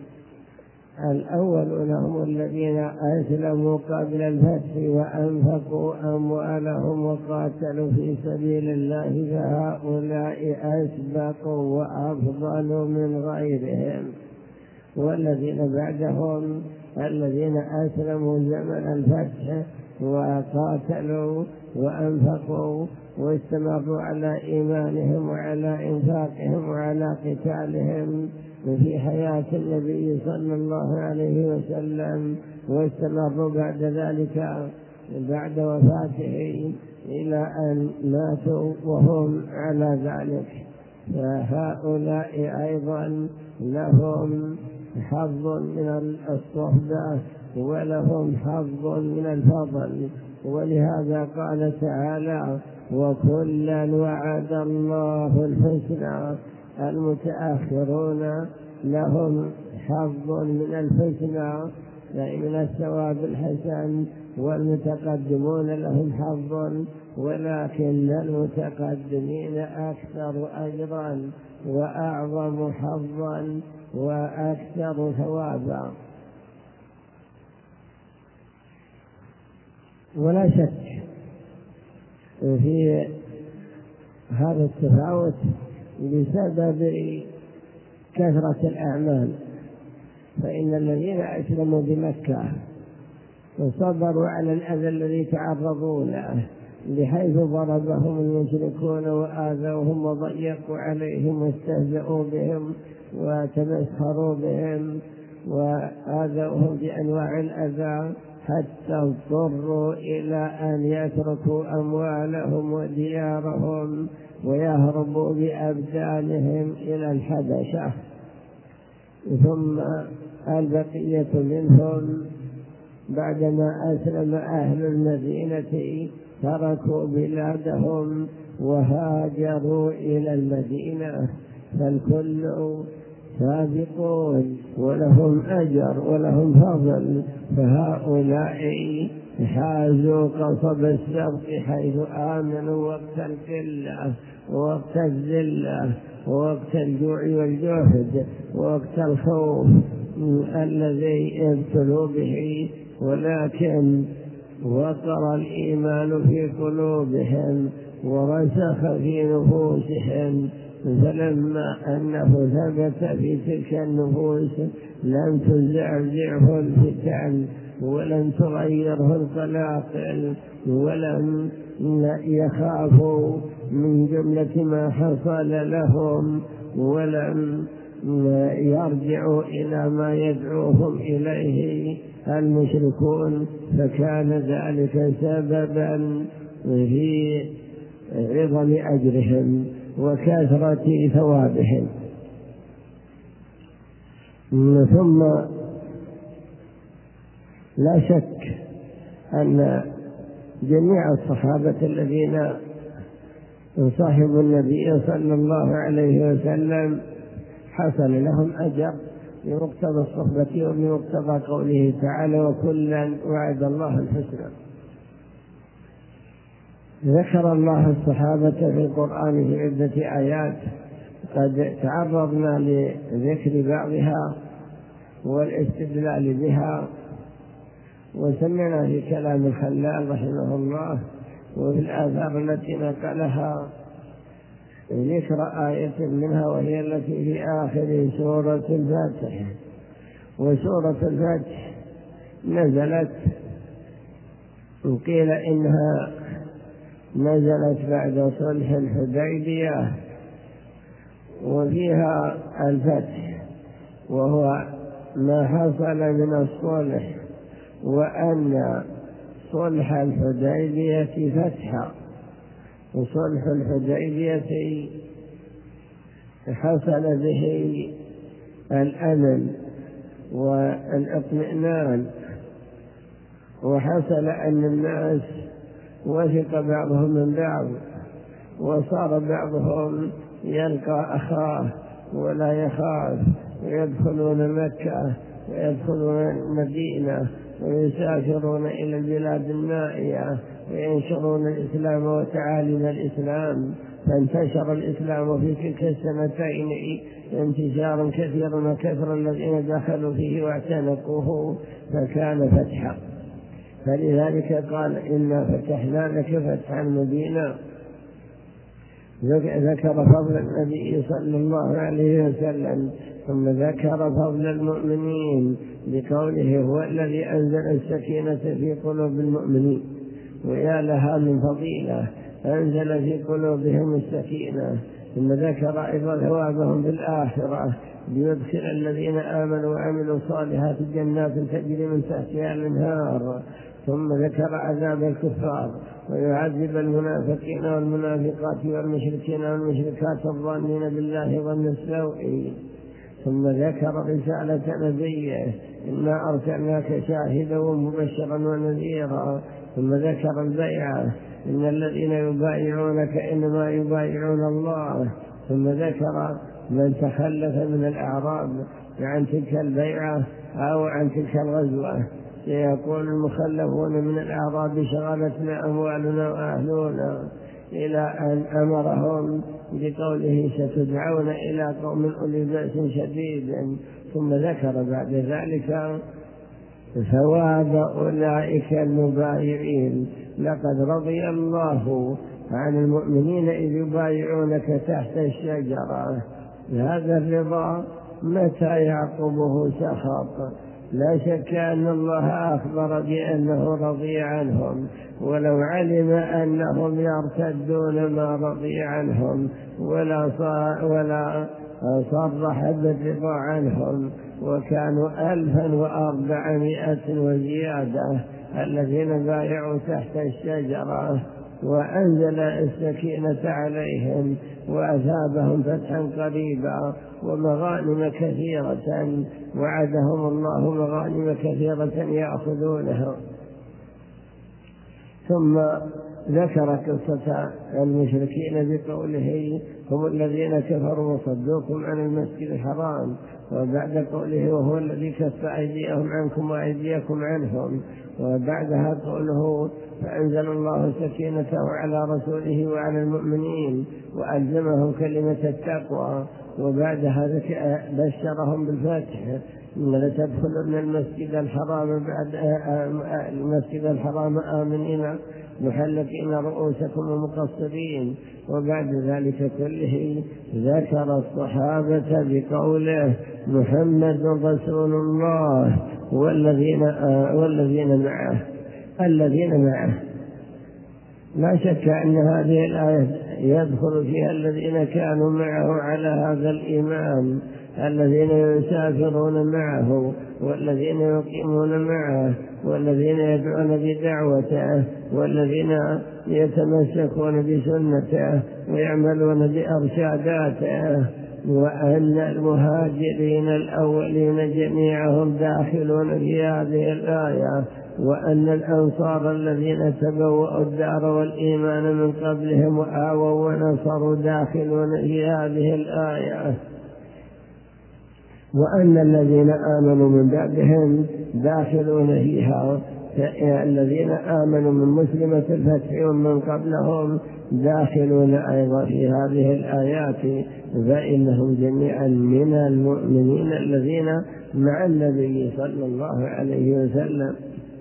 الأول هم الذين أسلموا قبل الفتح وأنفقوا أموالهم وقاتلوا في سبيل الله، فهؤلاء أسبقوا وأفضل من غيرهم. والذين بعدهم الذين أسلموا زمن الفتح وقاتلوا وأنفقوا واستمروا على إيمانهم وعلى إنفاقهم وعلى قتالهم في حياة النبي صلى الله عليه وسلم، واستمروا بعد ذلك بعد وفاته إلى أن ماتوا وهم على ذلك. فهؤلاء أيضا لهم حظ من الصحبة ولهم حظ من الفضل، ولهذا قال تعالى: وكلا وعد الله الحسنى. المتأخرون لهم حظ من الحسنى أي من الثواب الحسن، والمتقدمون لهم حظ، ولكن المتقدمين أكثر أجرا وأعظم حظا وأكثر ثوابا. ولا شك في هذا التفاوت بسبب كثرة الأعمال، فإن الذين أسلموا بمكة وصبروا على الأذى الذي تعرضوا له بحيث ضربهم المشركون وآذوهم وضيقوا عليهم واستهزأوا بهم وتمسخروا بهم وآذوهم بأنواع الأذى حتى اضطروا إلى أن يتركوا أموالهم وديارهم ويهربوا بأبدانهم إلى الحبشة، ثم البقية منهم بعدما أسلم أهل المدينة تركوا بلادهم وهاجروا إلى المدينة، فالكل سابقون ولهم أجر ولهم فضل، فهؤلاء حازوا قصب السبق حيث آمنوا وقت القلة ووقت الذلة ووقت الجوع والجهد ووقت الخوف الذي ابتلوا به، ولكن وقر الإيمان في قلوبهم ورسخ في نفوسهم، فلما أنه ثبت في تلك النفوس لم تزعزعه الفتن ولم تغيره القلاقل ولم يخافوا من جملة ما حصل لهم ولم يرجعوا إلى ما يدعوهم إليه المشركون، فكان ذلك سببا في عظم أجرهم وكثرة ثوابهم. ثم لا شك أن جميع الصحابة الذين صاحبوا النبي صلى الله عليه وسلم حصل لهم أجر بمقتضى الصحبة وبمقتضى قوله تعالى وكلا وعد الله الحسنى. ذكر الله الصحابة في القرآن في عدة آيات قد تعرضنا لذكر بعضها والاستدلال بها، وسمعنا في كلام الخلال رحمه الله وفي الآثار التي نقلها ذكر آية منها وهي التي في آخر سورة الفاتحة. وسورة الفاتحة نزلت وقيل إنها نزلت بعد صلح الحديبية وفيها الفتح، وهو ما حصل من الصلح، وأن صلح الحديبية فتحا، وصلح الحديبية حصل به الأمن والاطمئنان، وحصل أن الناس وثق بعضهم من بعض، وصار بعضهم يلقى أخاه ولا يخاف، ويدخلون مكة ويدخلون المدينة ويسافرون إلى البلاد النائية وينشرون الإسلام وتعاليم الإسلام، فانتشر الإسلام في تلك السنتين انتشارا كثيرا، وكثر الذين دخلوا فيه واعتنقوه فكان فتحا. فلذلك قال إنا فتحنا لك فتحا مبينا. ذكر فضل النبي صلى الله عليه وسلم، ثم ذكر فضل المؤمنين بقوله هو الذي أنزل السكينة في قلوب المؤمنين، ويا لها من فضيلة أنزل في قلوبهم السكينة. ثم ذكر أيضا ثوابهم بالآخرة ليدخل الذين آمنوا وعملوا الصالحات جنات تجري من تحتها الأنهار. ثم ذكر عذاب الكفار ويعذب المنافقين والمنافقات والمشركين والمشركات الظانين بالله ظن السوء. ثم ذكر رسالة نبيه إنا أرسلناك شاهدا ومبشرا ونذيرا. ثم ذكر البيعة إن الذين يبايعونك إنما يبايعون الله. ثم ذكر من تخلف من الأعراب عن تلك البيعة أو عن تلك الغزوة، سيقول المخلفون من الأعراب شغلتنا أموالنا وأهلنا، إلى أن أمرهم بقوله ستدعون إلى قوم أولي بأس شديد. ثم ذكر بعد ذلك ثواب أولئك المبايعين. لقد رضي الله عن المؤمنين إذ يبايعونك تحت الشجرة. هذا الرضا متى يعقبه سخط؟ لا شك أن الله أخبر بأنه رضي عنهم، ولو علم أنهم يرتدون ما رضي عنهم ولا ولا صرح بالرضا عنهم، وكانوا ألفا وأربعمائة وزيادة الذين بايعوا تحت الشجرة، وأنزل السكينة عليهم وأثابهم فتحا قريبا ومغانم كثيرة، وعدهم الله مغانم كثيرة يأخذونها. ثم ذكر قصة المشركين بقوله هم الذين كفروا وصدوكم عن المسجد الحرام، وبعد قوله وهو الذي كف أيديهم عنكم وأيديكم عنهم، وبعدها قوله فأنزل الله سكينته على رسوله وعلى المؤمنين وألزمهم كلمة التقوى، وبعدها بشرهم بالفتح لتدخلن المسجد الحرام بعد المسجد الحرام آمنين محلقين رؤوسكم ومقصرين. وبعد ذلك كله ذكر الصحابة بقوله محمد رسول الله والذين والذين معه الذين معه. لا شك أن هذه الآية يدخل فيها الذين كانوا معه على هذا الإيمان، الذين يسافرون معه والذين يقيمون معه والذين يدعون بدعوته والذين يتمسكون بسنته ويعملون بأرشاداته، وأن المهاجرين الأولين جميعهم داخلون في هذه الآية، وأن الأنصار الذين تبوأوا الدار والإيمان من قبلهم وآووا ونصروا داخلون في هذه الآية، وأن الذين آمنوا من بعدهم داخلون فيها، الذين آمنوا من مسلمة الفتح ومن قبلهم داخلون أيضا في هذه الآيات، فإنهم جميعا من المؤمنين الذين مع النبي صلى الله عليه وسلم.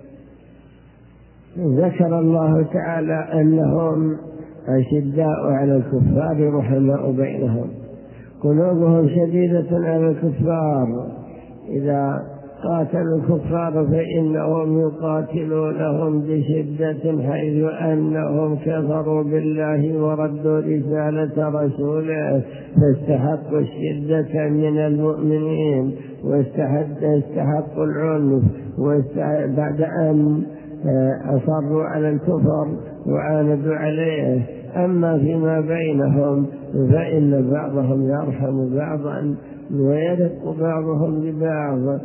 ذكر الله تعالى أنهم أشداء على الكفار رحماء بينهم، قلوبهم شديدة على الكفار، إذا قاتلوا الكفار فإنهم يقاتلونهم بشدة، حيث أنهم كفروا بالله وردوا رسالة رسوله فاستحقوا الشدة من المؤمنين واستحقوا العنف بعد أن أصروا على الكفر وعاندوا عليه. أما فيما بينهم فإن بعضهم يرحم بعضا ويرق بعضهم لبعض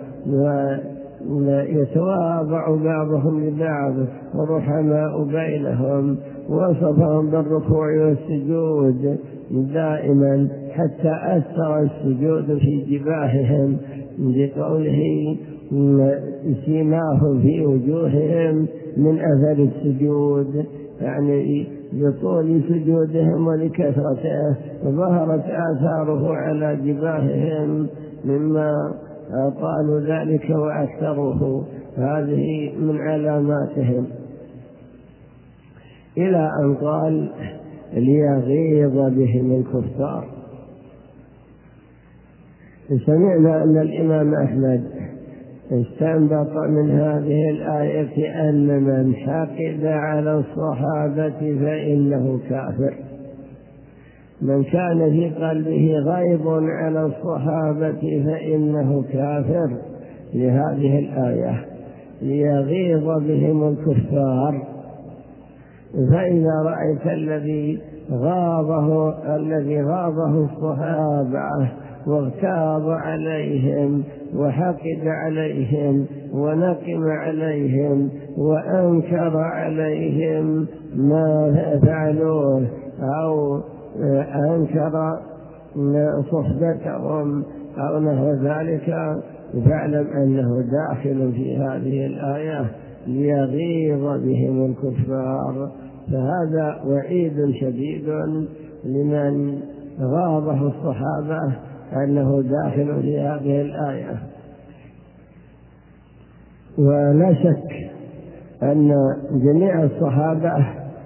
ويتواضع بعضهم لبعض ورحماء بينهم، وصفهم بالركوع والسجود دائما حتى أثر السجود في جباههم بقوله سيماهم في وجوههم من أثر السجود، يعني لطول سجودهم ولكثرته ظهرت آثاره على جباههم مما قالوا ذلك وأكثروه، هذه من علاماتهم، إلى أن قال ليغيظ بهم الكفار. سمعنا أن الإمام أحمد استنبط من هذه الآية أن من حقد على الصحابة فإنه كافر. من كان في قلبه غيظ على الصحابة فإنه كافر، لهذه الآية ليغيظ بهم الكفار. فإذا رأيت الذي غاضه الذي غاضه الصحابة واغتاظ عليهم وحقد عليهم ونقم عليهم وأنكر عليهم ما فعلوه أو أنكر صحبتهم أو نحو ذلك، فاعلم أنه داخل في هذه الآية ليغيظ بهم الكفار. فهذا وعيد شديد لمن غاضه الصحابة أنه داخل في هذه الآية. ولا شك أن جميع الصحابة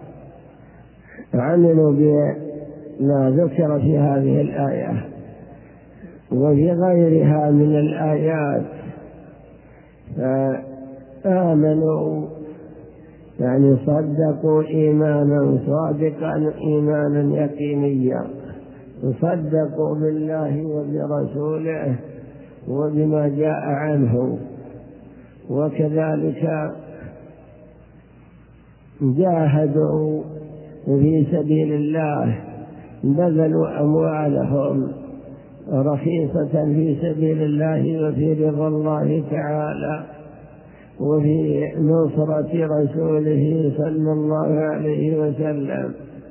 عملوا بما ذكر في هذه الآية وفي غيرها من الآيات، فآمنوا يعني صدقوا إيمانا صادقا إيمانا يقينيا، صدقوا بالله وبرسوله وبما جاء عنه، وكذلك جاهدوا في سبيل الله، بذلوا أموالهم رخيصة في سبيل الله وفي رضا الله تعالى وفي نصرة رسوله صلى الله عليه وسلم،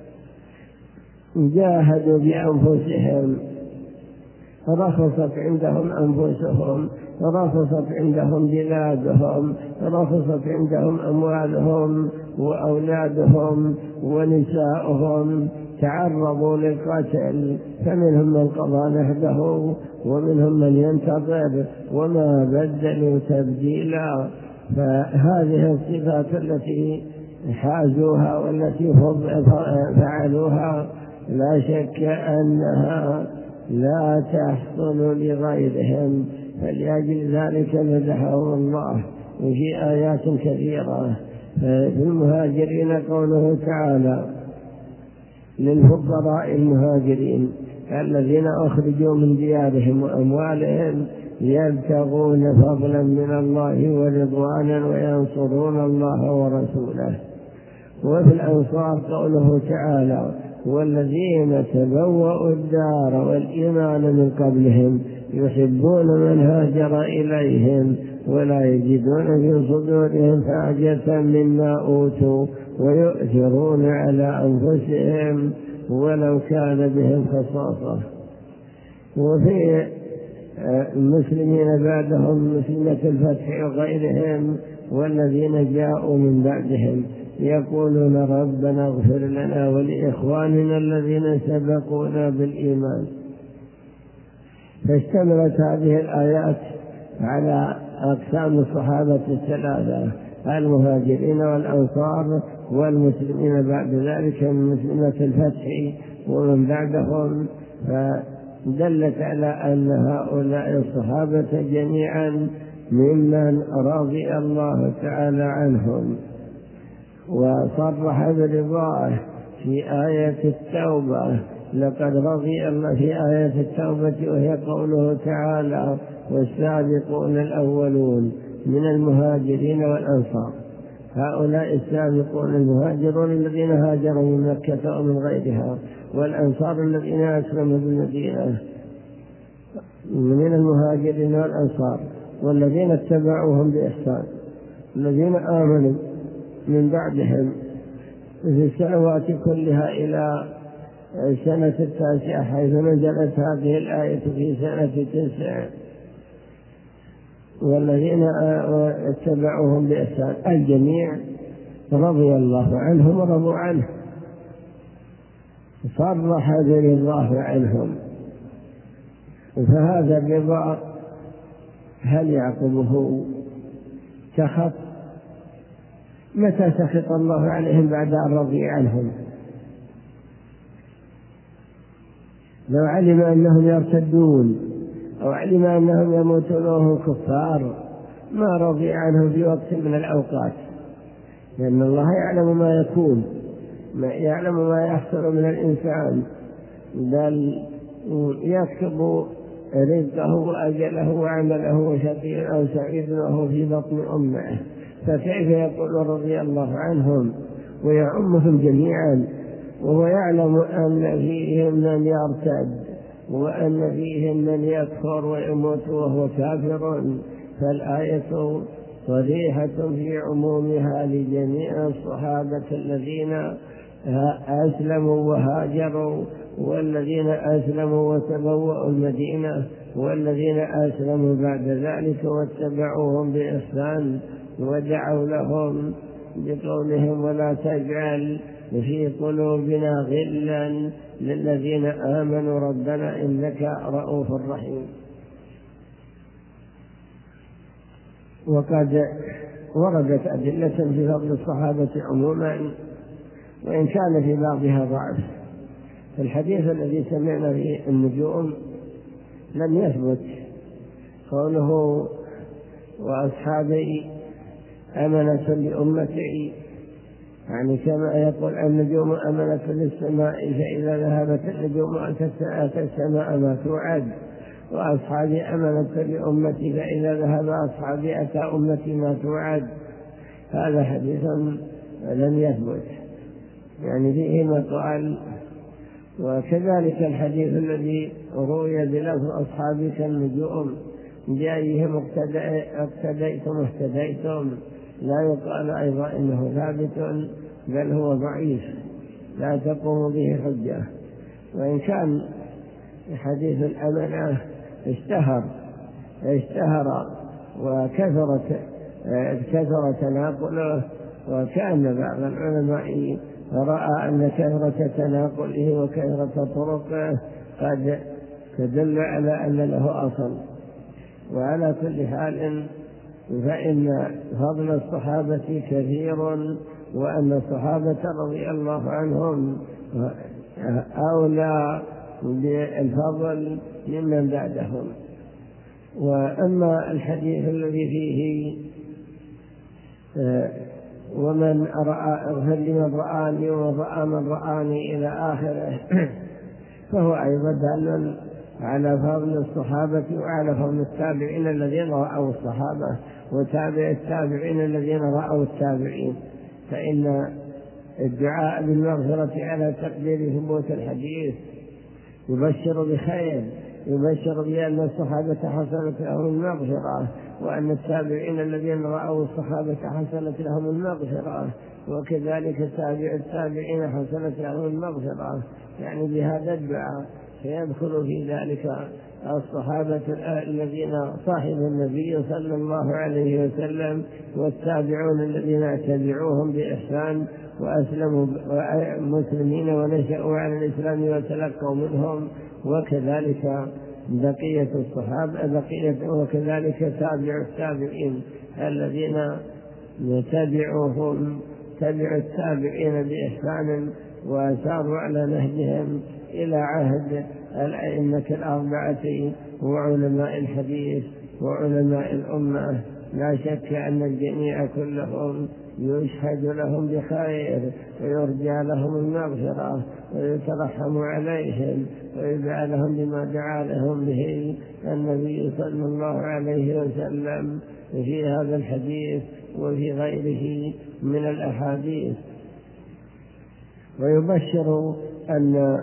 جاهدوا بأنفسهم، رخصت عندهم أنفسهم، رخصت عندهم بلادهم، رخصت عندهم أموالهم وأولادهم ونساؤهم، تعرضوا للقتل، فمنهم من قضى نهبه ومنهم من ينتظر وما بدلوا تبديلا. فهذه الصفات التي حازوها والتي فعلوها لا شك أنها لا تحصل لغيرهم، فلأجل ذلك مدحهم الله وفي آيات كثيرة. في المهاجرين قوله تعالى للفقراء المهاجرين الذين أخرجوا من ديارهم وأموالهم يبتغون فضلا من الله ورضوانا وينصرون الله ورسوله. وفي الأنصار قوله تعالى والذين تبوأوا الدار والإيمان من قبلهم يحبون من هاجر إليهم ولا يجدون في صدورهم حاجة مما أوتوا ويؤثرون على أنفسهم ولو كان بهم خصاصة. وفي المسلمين بعدهم مسلمة الفتح وغيرهم والذين جاءوا من بعدهم يقولون ربنا اغفر لنا ولإخواننا الذين سبقونا بالإيمان. فاشتملت هذه الآيات على أقسام الصحابة الثلاثة المهاجرين والأنصار والمسلمين بعد ذلك من مسلمة الفتح ومن بعدهم، فدلت على أن هؤلاء الصحابة جميعا ممن رضي الله تعالى عنهم. وصرح برضاه في آية التوبة لقد رضي الله في آية التوبة وهي قوله تعالى والسابقون الأولون من المهاجرين والأنصار. هؤلاء السابقون المهاجرون الذين هاجروا من مكة ومن غيرها، والأنصار الذين أسلموا بالمدينة من المهاجرين والأنصار، والذين اتبعوهم بإحسان الذين آمنوا من بعدهم في السنوات كلها إلى السنة التاسعة حيث نزلت هذه الآية في سنة تسع، والذين اتبعوهم بإحسان الجميع رضي الله عنهم ورضوا عنه، صرح برضاه عنهم. فهذا الرضا هل يعقبه سخط؟ متى سخط الله عليهم بعد أن رضي عنهم؟ لو علم أنهم يرتدون أو علم أنهم يموتون وهم كفار ما رضي عنهم في وقت من الأوقات، لأن الله يعلم ما يكون، ما يعلم ما يحصل من الإنسان، بل يكتب رزقه وأجله وعمله وشقي أو سعيد وهو في بطن أمه، فكيف يقول رضي الله عنهم ويعمهم جميعا وهو يعلم أن فيهم من يرتد وأن فيهم من يكفر ويموت وهو كافر. فالآية صريحة في عمومها لجميع الصحابة الذين أسلموا وهاجروا والذين أسلموا وتبوأوا المدينة والذين أسلموا بعد ذلك واتبعوهم بإحسان ودعوا لهم بقولهم ولا تجعل في قلوبنا غلا للذين آمنوا ربنا إنك رؤوف رحيم. وقد وردت أدلة في فضل الصحابة عموما، وإن كان في بعضها ضعف. الحديث الذي سمعنا في النجوم لم يثبت قوله وأصحابي أمنة لأمتي، يعني كما يقول النجوم أمنة للسماء فإذا ذهبت النجوم أتت السماء ما توعد، وأصحابي أمنة لأمتي فإذا ذهب أصحابي أتى أمتي ما توعد. هذا حديث لم يثبت، يعني فيه مقال. وكذلك الحديث الذي روي بلفظ أصحابي كالنجوم بأيهم اقتديتم اهتديتم لا يقال أيضا إنه ثابت، بل هو ضعيف لا تقوم به حجة. وإن كان حديث الأمانة اشتهر اشتهر وكثرت كثر تناقله، وكان بعض العلماء رأى أن كثرة تناقله وكثرة طرقه قد تدل على أن له أصل. وعلى كل حال فإن فضل الصحابة كثير، وأن الصحابة رضي الله عنهم أولى بالفضل ممن بعدهم. وأما الحديث الذي فيه ومن رأى اغفر لمن رآني ومن رأى من رآني إلى آخره، فهو أيضا دال على فضل الصحابة وعلى فضل التابعين الذين رأوا الصحابة وتابع التابعين الذين رأوا التابعين. فإن الدعاء بالمغفرة على تقدير ثبوت الحديث يبشر بخير، يبشر بأن الصحابة حصلت لهم المغفرة، وأن التابعين الذين رأوا الصحابة حصلت لهم المغفرة، وكذلك تابع التابعين حصلت لهم المغفرة. يعني بهذا الدعاء فيدخل في ذلك الصحابة الذين صاحبوا النبي صلى الله عليه وسلم، والتابعون الذين اتبعوهم بإحسان وأسلموا مسلمين ونشأوا على الإسلام وتلقوا منهم، وكذلك بقية الصحابة بقية وكذلك تابع التابعين الذين يتبعوهم تبعوا التابعين بإحسان وساروا على نهجهم إلى عهد الأئمة الأربعة وعلماء الحديث وعلماء الأمة. لا شك أن الجميع كلهم يشهد لهم بخير ويرجى لهم المغفرة ويترحم عليهم ويدعى لهم بما دعا لهم به النبي صلى الله عليه وسلم في هذا الحديث وفي غيره من الأحاديث. ويبشر أن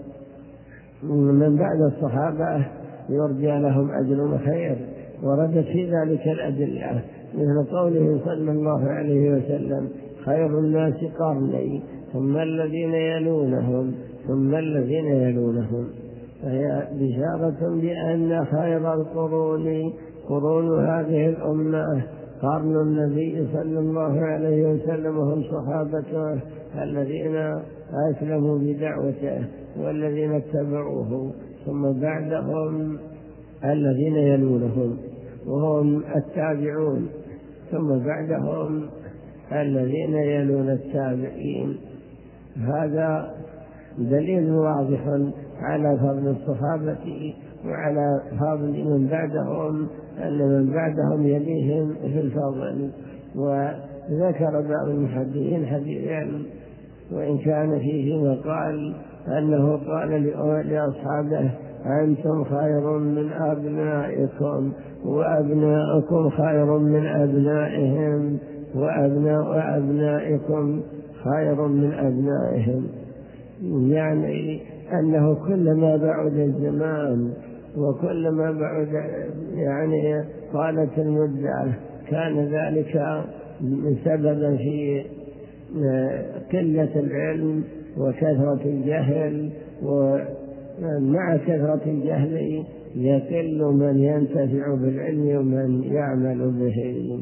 من بعد الصحابة يرجى لهم أجر وخير، وردت في ذلك الأدلة مثل قوله صلى الله عليه وسلم خير الناس قرني ثم الذين يلونهم ثم الذين يلونهم. فهي بشارة بأن خير القرون قرون هذه الأمة قرن النبي صلى الله عليه وسلم، وهم صحابته الذين أسلموا بدعوته والذين اتبعوه، ثم بعدهم الذين يلونهم وهم التابعون، ثم بعدهم الذين يلون التابعين. هذا دليل واضح على فضل الصحابة وعلى فضل من بعدهم، أن من بعدهم يليهم في الفضل. وذكر بعض المحدثين حديثا وإن كان فيه مقال أنه قال لأصحابه أنتم خير من أبنائكم وأبناؤكم خير من أبنائهم وأبناء أبنائكم خير من أبنائهم. يعني أنه كلما بعد الزمان وكلما بعد يعني طالت المدة كان ذلك سببا في قلة العلم وكثرة الجهل، ومع كثرة الجهل يقل من ينتفع بالعلم ومن يعمل به.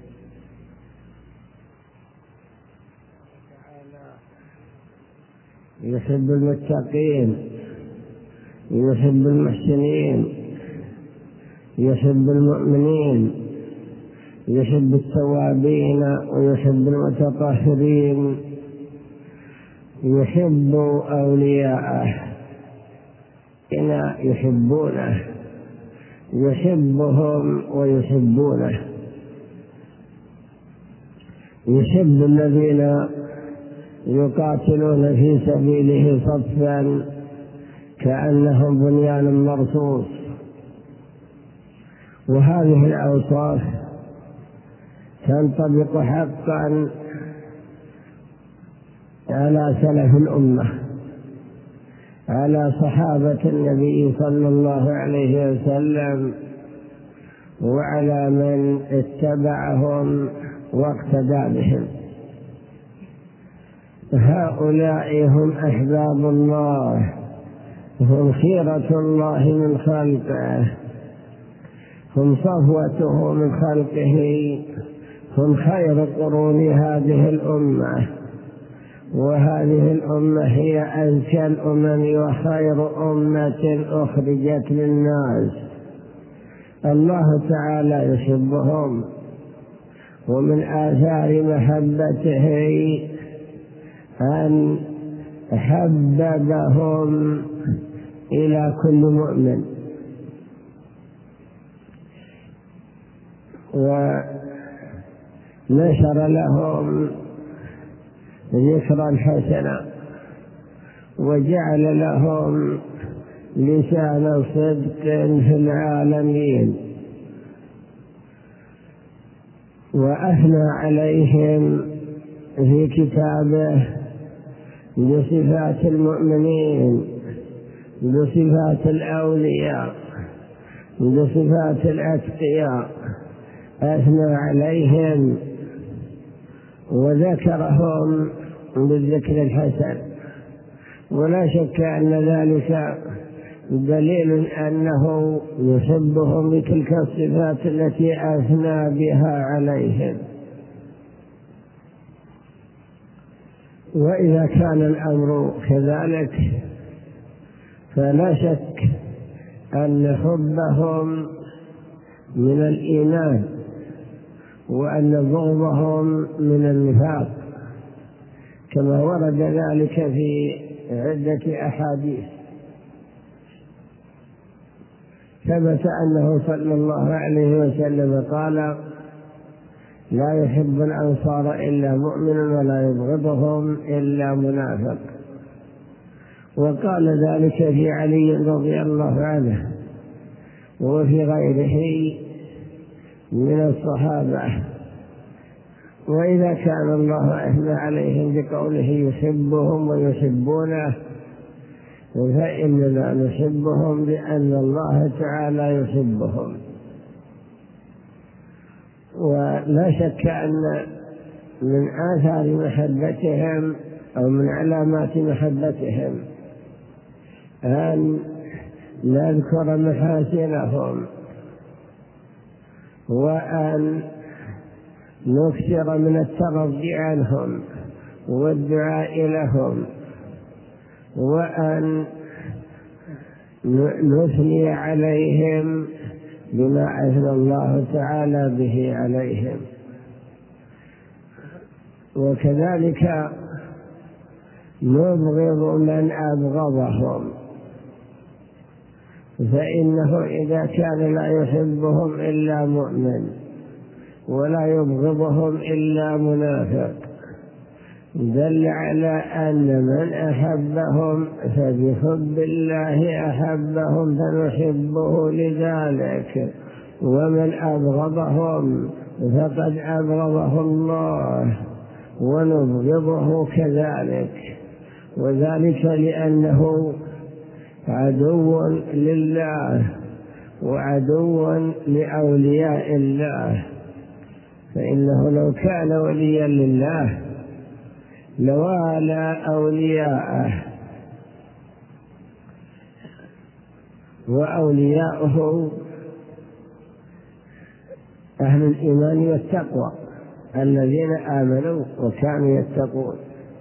يحب المتقين، يحب المحسنين، يحب المؤمنين، يحب التوابين ويحب المتطهرين، يحب أولياءه إن يحبونه، يحبهم ويحبونه، يحب الذين يقاتلون في سبيله صفا كأنهم بنيان مرصوص. وهذه الأوصاف تنطبق حقا على سلف الأمة، على صحابة النبي صلى الله عليه وسلم، وعلى من اتبعهم واقتدى بهم. هؤلاء هم أحباب الله، هم خيرة الله من خلقه، هم صفوته من خلقه، هم خير قرون هذه الأمة، وهذه الأمة هي أزكى الأمم وخير أمة أخرجت للناس. الله تعالى يحبهم، ومن آثار محبته أن حببهم إلى كل مؤمن، ونشر لهم ذكرا حسنا، وجعل لهم لسان صدق في العالمين، وأثنى عليهم في كتابه بصفات المؤمنين، بصفات الأولياء، بصفات الأتقياء، أثنى عليهم وذكرهم بالذكر الحسن. ولا شك أن ذلك دليل أنه يحبهم بتلك الصفات التي أثنى بها عليهم. وإذا كان الأمر كذلك فلا شك أن حبهم من الإيمان، وأن بغضهم من النفاق، كما ورد ذلك في عدة أحاديث. ثبت أنه صلى الله عليه وسلم قال: لا يحب الأنصار إلا مؤمن ولا يبغضهم إلا منافق. وقال ذلك في علي رضي الله عنه وفي غيره من الصحابة. وإذا كان الله أثنى عليهم بقوله يحبهم ويحبونه، فإننا نحبهم لأن الله تعالى يحبهم. ولا شك أن من آثار محبتهم أو من علامات محبتهم أن نذكر محاسنهم، وأن نكثر من الترضي عنهم والدعاء لهم، وأن نثني عليهم بما أثنى الله تعالى به عليهم. وكذلك نبغض من أبغضهم، فإنه إذا كان لا يحبهم إلا مؤمن ولا يبغضهم إلا منافق، دل على أن من أحبهم فبحب الله أحبهم فنحبه لذلك، ومن أبغضهم فقد أبغضه الله ونبغضه كذلك، وذلك لأنه عدو لله وعدو لأولياء الله. فإنه لو كان وليا لله لوالى أولياءه، وأولياؤه أهل الإيمان والتقوى الذين آمنوا وكانوا يتقون.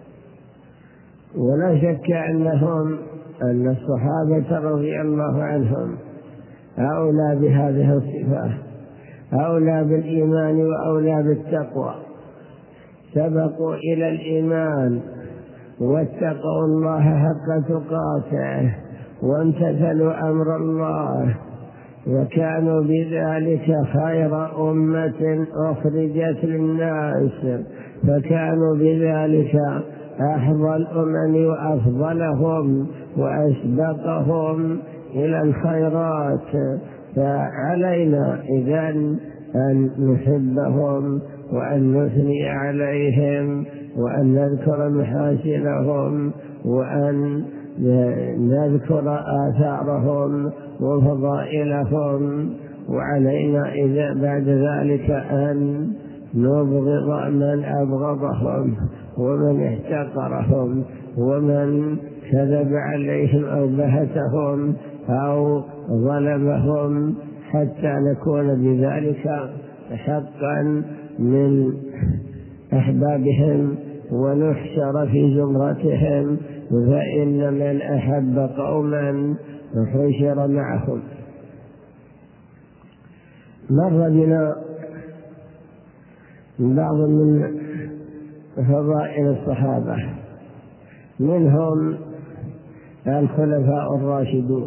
ولا شك أنهم أن الصحابة رضي الله عنهم أولى بهذه الصفات، أولى بالإيمان وأولى بالتقوى، سبقوا إلى الإيمان واتقوا الله حق تقاته وامتثلوا أمر الله، وكانوا بذلك خير أمة أخرجت للناس، فكانوا بذلك أحظى الأمم وأفضلهم وأسبقهم إلى الخيرات. فعلينا إذن أن نحبهم وأن نثني عليهم وأن نذكر محاسنهم وأن نذكر آثارهم وفضائلهم، وعلينا إذا بعد ذلك أن نبغض من أبغضهم ومن احتقرهم ومن كذب عليهم أو بهتهم أو ظلمهم، حتى نكون بذلك حقا من أحبابهم ونحشر في زمرتهم، فإن من أحب قوما حشر معهم. مر بنا بعض من فضائل الصحابة، منهم الخلفاء الراشدون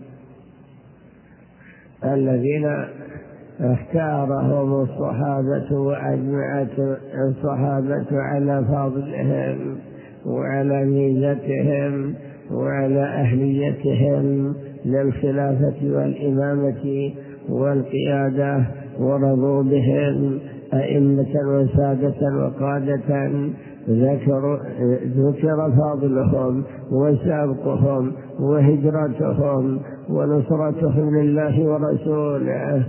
الذين اختارهم الصحابة وأجمعت الصحابة على فضلهم وعلى ميزتهم وعلى أهليتهم للخلافة والإمامة والقيادة، ورضوا بهم أئمة وسادة وقادة. ذكر ذكر فضلهم وسابقهم وهجرتهم ونصرتهم لله ورسوله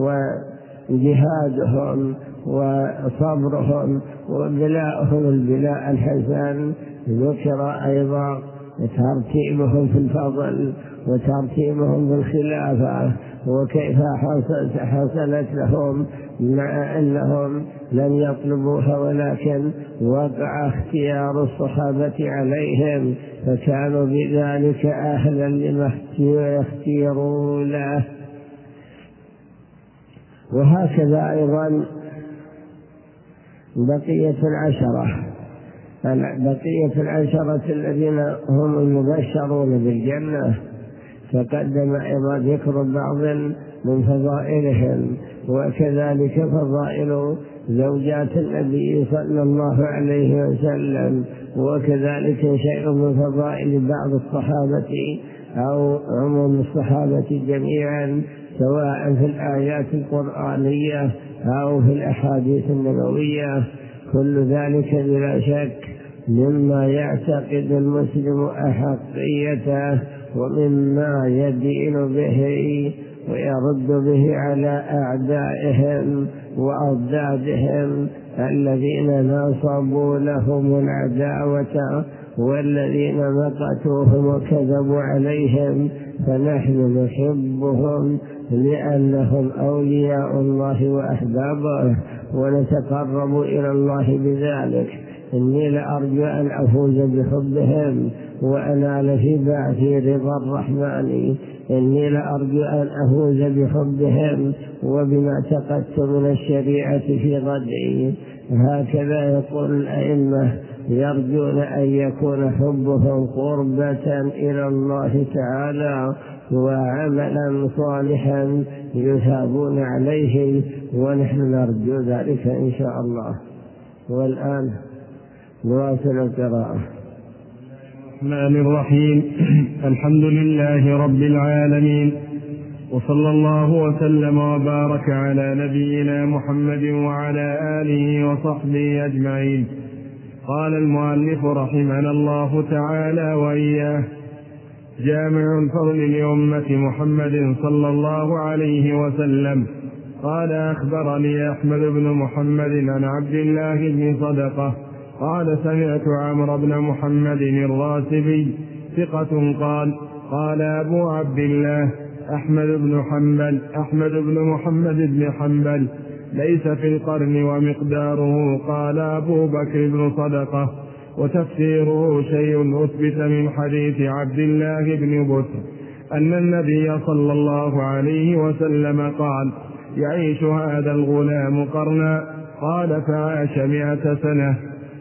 وجهادهم وصبرهم وبلاءهم البلاء الحسن. ذكر أيضا ترتيبهم في الفضل وترتيبهم بالخلافة وكيف حصلت لهم مع أنهم لم يطلبوها، ولكن وقع اختيار الصحابة عليهم، فكانوا بذلك أهلا لما يختيروا له. وهكذا أيضا بقية العشرة بقية العشرة الذين هم المبشرون بالجنة، فقدم أيضا ذكر بعض من فضائلهم، وكذلك فضائل زوجات النبي صلى الله عليه وسلم، وكذلك شيء من فضائل بعض الصحابة أو عموم الصحابة جميعا، سواء في الآيات القرآنية أو في الأحاديث النبوية. كل ذلك بلا شك مما يعتقد المسلم أحقيته ومما يدين به ويرد به على أعدائهم وأضدادهم الذين نصبوا لهم العداوة والذين مقتوهم وكذبوا عليهم، فنحن نحبهم لأنهم أولياء الله وأحبابه ونتقرب إلى الله بذلك. إني لأرجو أن أفوز بحبهم وأنال في بعثي رضا الرحمن. إني لأرجو أن أفوز بحبهم وبما اعتقدت من الشريعة في غدي. هكذا يقول الأئمة، يرجون أن يكون حبهم قربة إلى الله تعالى وعملا صالحا يثابون عليه، ونحن نرجو ذلك إن شاء الله. والآن نواصل القراءة. الرحمن الرحيم. الحمد لله رب العالمين، وصلى الله وسلم وبارك على نبينا محمد وعلى آله وصحبه أجمعين. قال المؤلف رحمنا الله تعالى وإياه: جامع الفضل لأمة محمد صلى الله عليه وسلم. قال: أخبرني أحمد بن محمد عن عبد الله بن صدقة قال: سمعت عمرو بن محمد الراسبي ثقة قال: قال أبو عبد الله أحمد بن حنبل أحمد بن محمد بن حنبل: ليس في القرن ومقداره قال أبو بكر بن صدقة. وتفسيره شيء أثبت من حديث عبد الله بن بسر أن النبي صلى الله عليه وسلم قال: يعيش هذا الغلام قرنا؟ قال فعاش مئة سنة.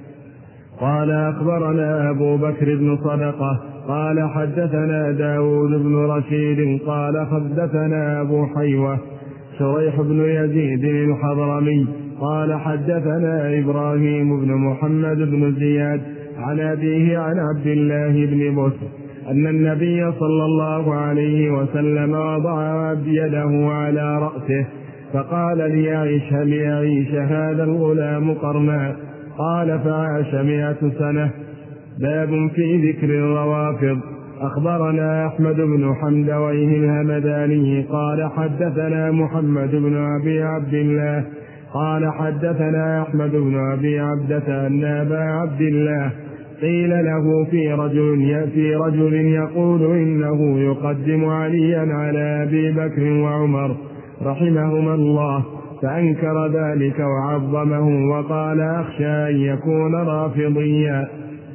قال أخبرنا أبو بكر بن صدقة قال حدثنا داود بن رشيد قال حدثنا أبو حيوة شريح بن يزيد الحضرمي قال حدثنا إبراهيم بن محمد بن زياد عن أبيه عن عبد الله بن بسر أن النبي صلى الله عليه وسلم وضع يده على رأسه فقال ليعيش ليعيش هذا الغلام قرنا؟ قال فعاش مئة سنة. باب في ذكر الروافض. أخبرنا أحمد بن حمدويه الهمداني قال حدثنا محمد بن أبي عبد الله قال حدثنا أحمد بن أبي عبدة أن أبا عبد الله قيل له في رجل في رجل يقول إنه يقدم عليا على أبي بكر وعمر رحمهما الله، فأنكر ذلك وعظمه وقال أخشى أن يكون رافضيا.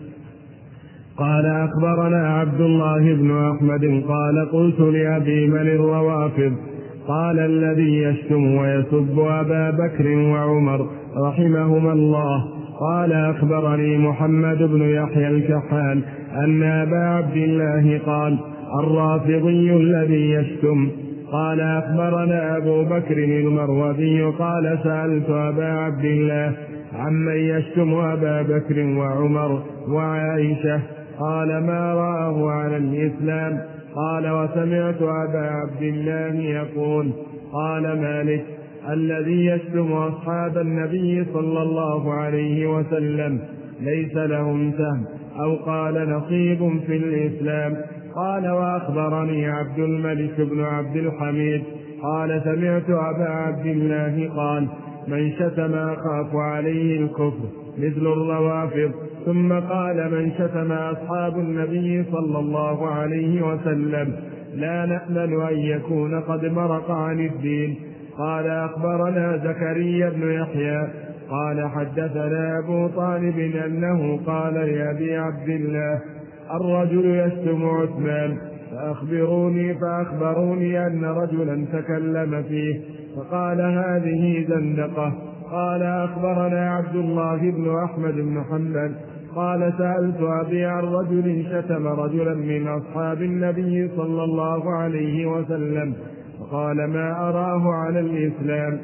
قال أخبرنا عبد الله بن أحمد قال قلت لأبي من الروافض؟ قال الذي يشتم ويسب أبا بكر وعمر رحمهما الله. قال أخبرني محمد بن يحيى الكحال أن أبا عبد الله قال الرافضي الذي يشتم. قال أخبرنا أبو بكر المروذي قال سألت أبا عبد الله عمن يشتم أبا بكر وعمر وعائشة قال ما رآه على الإسلام. قال وسمعت أبا عبد الله يقول. قال مالك الذي يشتم أصحاب النبي صلى الله عليه وسلم ليس لهم سهم أو قال نصيب في الإسلام. قال وأخبرني عبد الملك بن عبد الحميد قال سمعت أبا عبد الله قال من شتم أخاف عليه الكفر مثل الروافض. ثم قال من شتم أصحاب النبي صلى الله عليه وسلم لا نأمل أن يكون قد مرق عن الدين. قال أخبرنا زكريا بن يحيى قال حدثنا أبو طالب أنه قال لأبي عبد الله الرجل يشتم عثمان فأخبروني فأخبروني أن رجلا تكلم فيه فقال هذه زندقة. قال أخبرنا عبد الله بن أحمد بن حنبل قال سألت أبي عن رجل شتم رجلا من أصحاب النبي صلى الله عليه وسلم فقال ما أراه على الإسلام.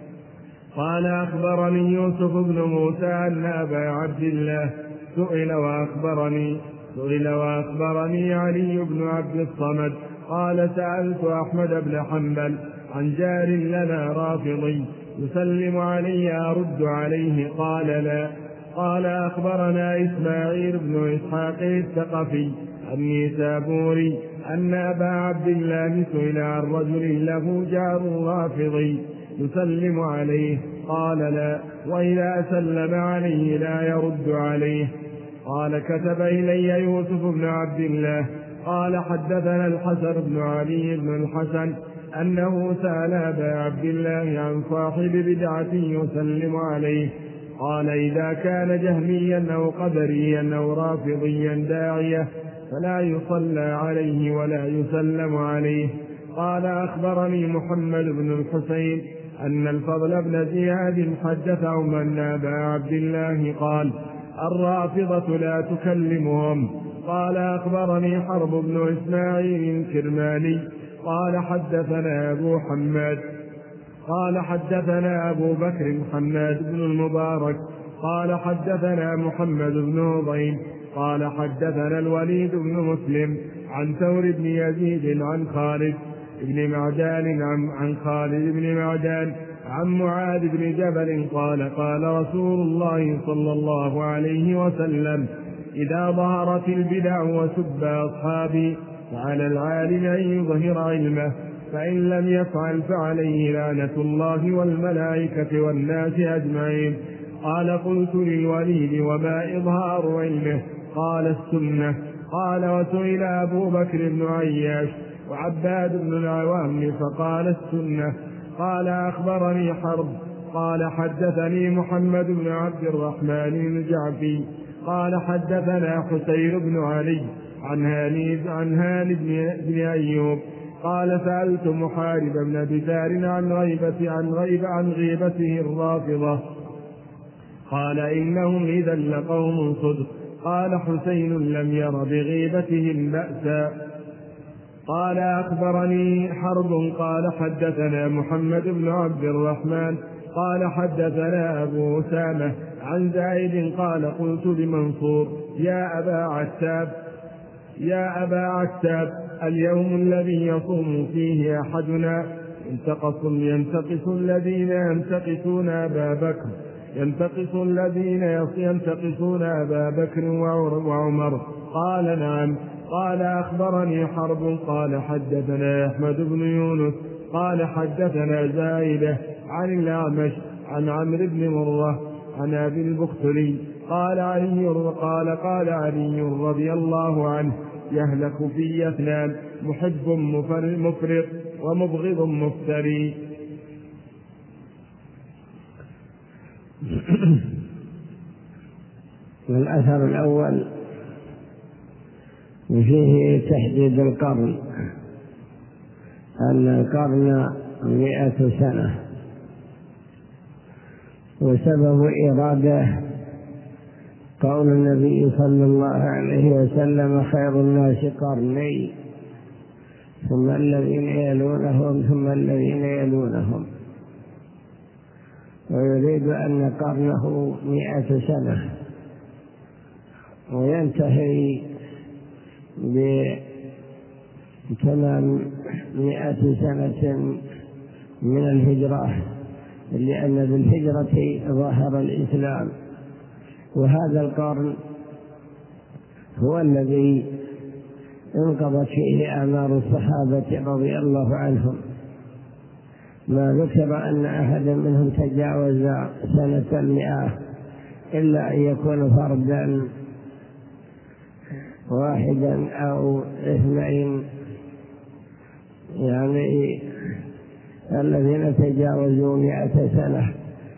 قال أخبرني يوسف بن موسى أن أبا عبد الله سئل وأخبرني سئل وأخبرني علي بن عبد الصمد قال سألت أحمد بن حنبل عن جار لنا رافضي يسلم علي أرد عليه؟ قال لا. قال أخبرنا إسماعيل بن إسحاق الثقفي النيسابوري أن أبا عبد الله سئل عن رجل له جار رافضي يسلم عليه قال لا، وإذا سلم عليه لا يرد عليه. قال كتب إلي يوسف بن عبد الله قال حدثنا الحسن بن علي بن الحسن أنه سأل أبا عبد الله عن صاحب بدعة يسلم عليه. قال إذا كان جهميا أو قدريا أو رافضيا داعية فلا يصلى عليه ولا يسلم عليه. قال أخبرني محمد بن الحسين أن الفضل بن زياد حدثهم أن أبا عبد الله قال الرافضة لا تكلمهم. قال أخبرني حرب بن إسماعيل الكرماني قال حدثنا أبو حماد قال حدثنا أبو بكر حماد بن المبارك قال حدثنا محمد بن عضين قال حدثنا الوليد بن مسلم عن ثور بن يزيد عن خالد بن معدان عن خالد بن معدان عن معاذ بن جبل قال قال رسول الله صلى الله عليه وسلم إذا ظهرت البدع وسب أصحابي فعلى العالم أن يظهر علمه، فإن لم يفعل فعليه لعنة الله والملائكة والناس أجمعين. قال قلت للوليد وما إظهار علمه؟ قال السنة. قال وسئل أبو بكر بن عياش وعباد بن العوام فقال السنة. قال أخبرني حرب قال حدثني محمد بن عبد الرحمن الجعفي قال حدثنا حسين بن علي عن هاني عن هاني بن أيوب قال سألت محارب بن بشار عن غيبة عن غيبة عن غيبته الرافضة قال إنهم إذا لقوم صدق. قال حسين لم ير بغيبتهم بأسا. قال أخبرني حرب قال حدثنا محمد بن عبد الرحمن قال حدثنا أبو أسامة عن زائد قال قلت لمنصور يا أبا عتاب يا أبا عتاب اليوم الذي يصوم فيه أحدنا ينتقص ينتقص الذين ينتقصون أبا بكر ينتقص الذين ينتقصون أبا بكر وعمر. قال نعم. قال أخبرني حرب قال حدثنا أحمد بن يونس قال حدثنا زائدة عن الأعمش عن عمرو بن مرة عن أبي البختري قال علي قال قال علي رضي الله عنه يهلك في اثنان محب مفرط ومبغض مفتري. الأثر الأول فيه تحديد القرن أن القرن مئة سنة، وسبب إرادة قول النبي صلى الله عليه وسلم خير الناس قرني ثم الذين يلونهم ثم الذين يلونهم، ويريد أن قرنه مئة سنة وينتهي بتمام مئة سنة من الهجرة، لأن بالهجرة ظهر الإسلام. وهذا القرن هو الذي انقضت فيه أعمار الصحابة رضي الله عنهم، ما ذكر أن أحدا منهم تجاوز سنة المئة إلا أن يكون فردا واحدا أو اثنين، يعني الذين تجاوزوا مئة سنة.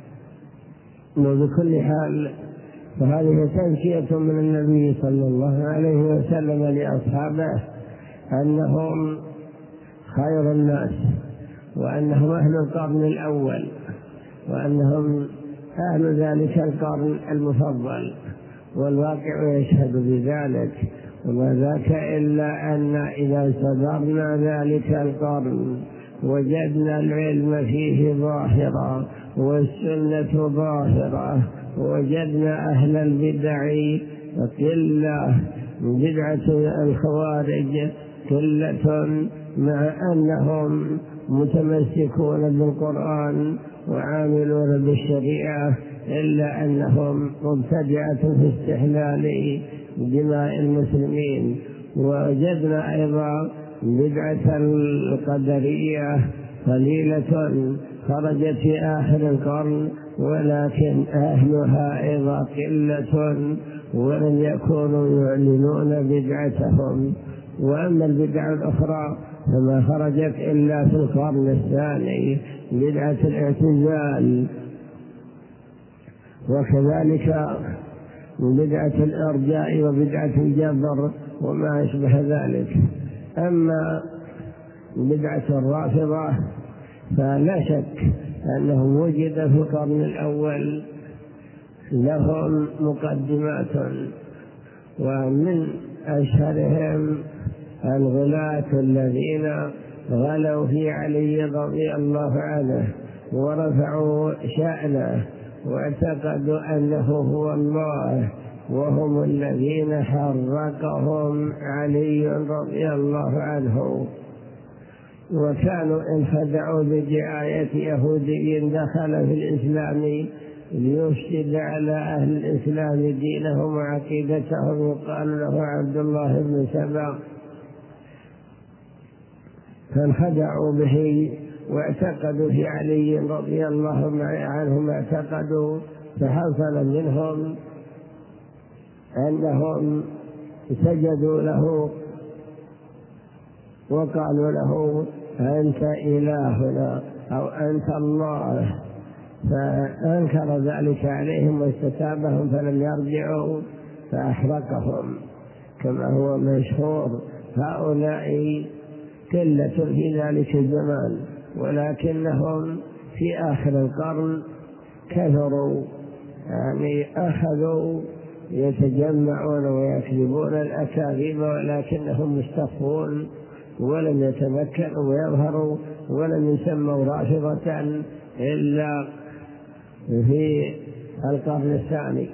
وبكل حال فهذه تزكية من النبي صلى الله عليه وسلم لأصحابه أنهم خير الناس، وأنهم أهل القرن الأول، وأنهم أهل ذلك القرن المفضل، والواقع يشهد بذلك. وما ذاك إلا أن إذا صدرنا ذلك القرن وجدنا العلم فيه ظاهرا والسنة ظاهرة، ووجدنا أهل البدع قلة، بدعة الخوارج قلة مع أنهم متمسكون بالقرآن وعاملون بالشريعة، إلا أنهم مبتدعة في استحلال دماء المسلمين. ووجدنا أيضا بدعة القدرية قليلة خرجت في آخر القرن، ولكن أهلها أيضا قلة ولم يكونوا يعلنون بدعتهم. وأما البدع الأخرى فما خرجت إلا في القرن الثاني، بدعة الاعتزال، وكذلك بدعة الإرجاء وبدعة الجبر وما أشبه ذلك. أما بدعة الرافضة فلا شك أنه وجد في القرن الأول لهم مقدمات، ومن أشهرهم الغلاة الذين غلوا في علي رضي الله عنه ورفعوا شأنه واعتقدوا أنه هو الله، وهم الذين حركهم علي رضي الله عنه. وكانوا انخدعوا بدعاية يهودي دخل في الإسلام ليفسد على أهل الإسلام دينهم وعقيدتهم، يقال له عبد الله بن سبا، فانخدعوا به واعتقدوا في علي رضي الله عنه ما اعتقدوا، فحصل منهم أنهم سجدوا له وقالوا له أنت إلهنا أو أنت الله، فأنكر ذلك عليهم واستتابهم فلم يرجعوا فأحرقهم كما هو مشهور. هؤلاء قلة في ذلك الزمان، ولكنهم في آخر القرن كثروا، يعني أخذوا يتجمعون ويكذبون الأكاذيب، ولكنهم مستخفون ولم يتمكنوا ويظهروا ولم يسموا رافضة إلا في القرن الثاني.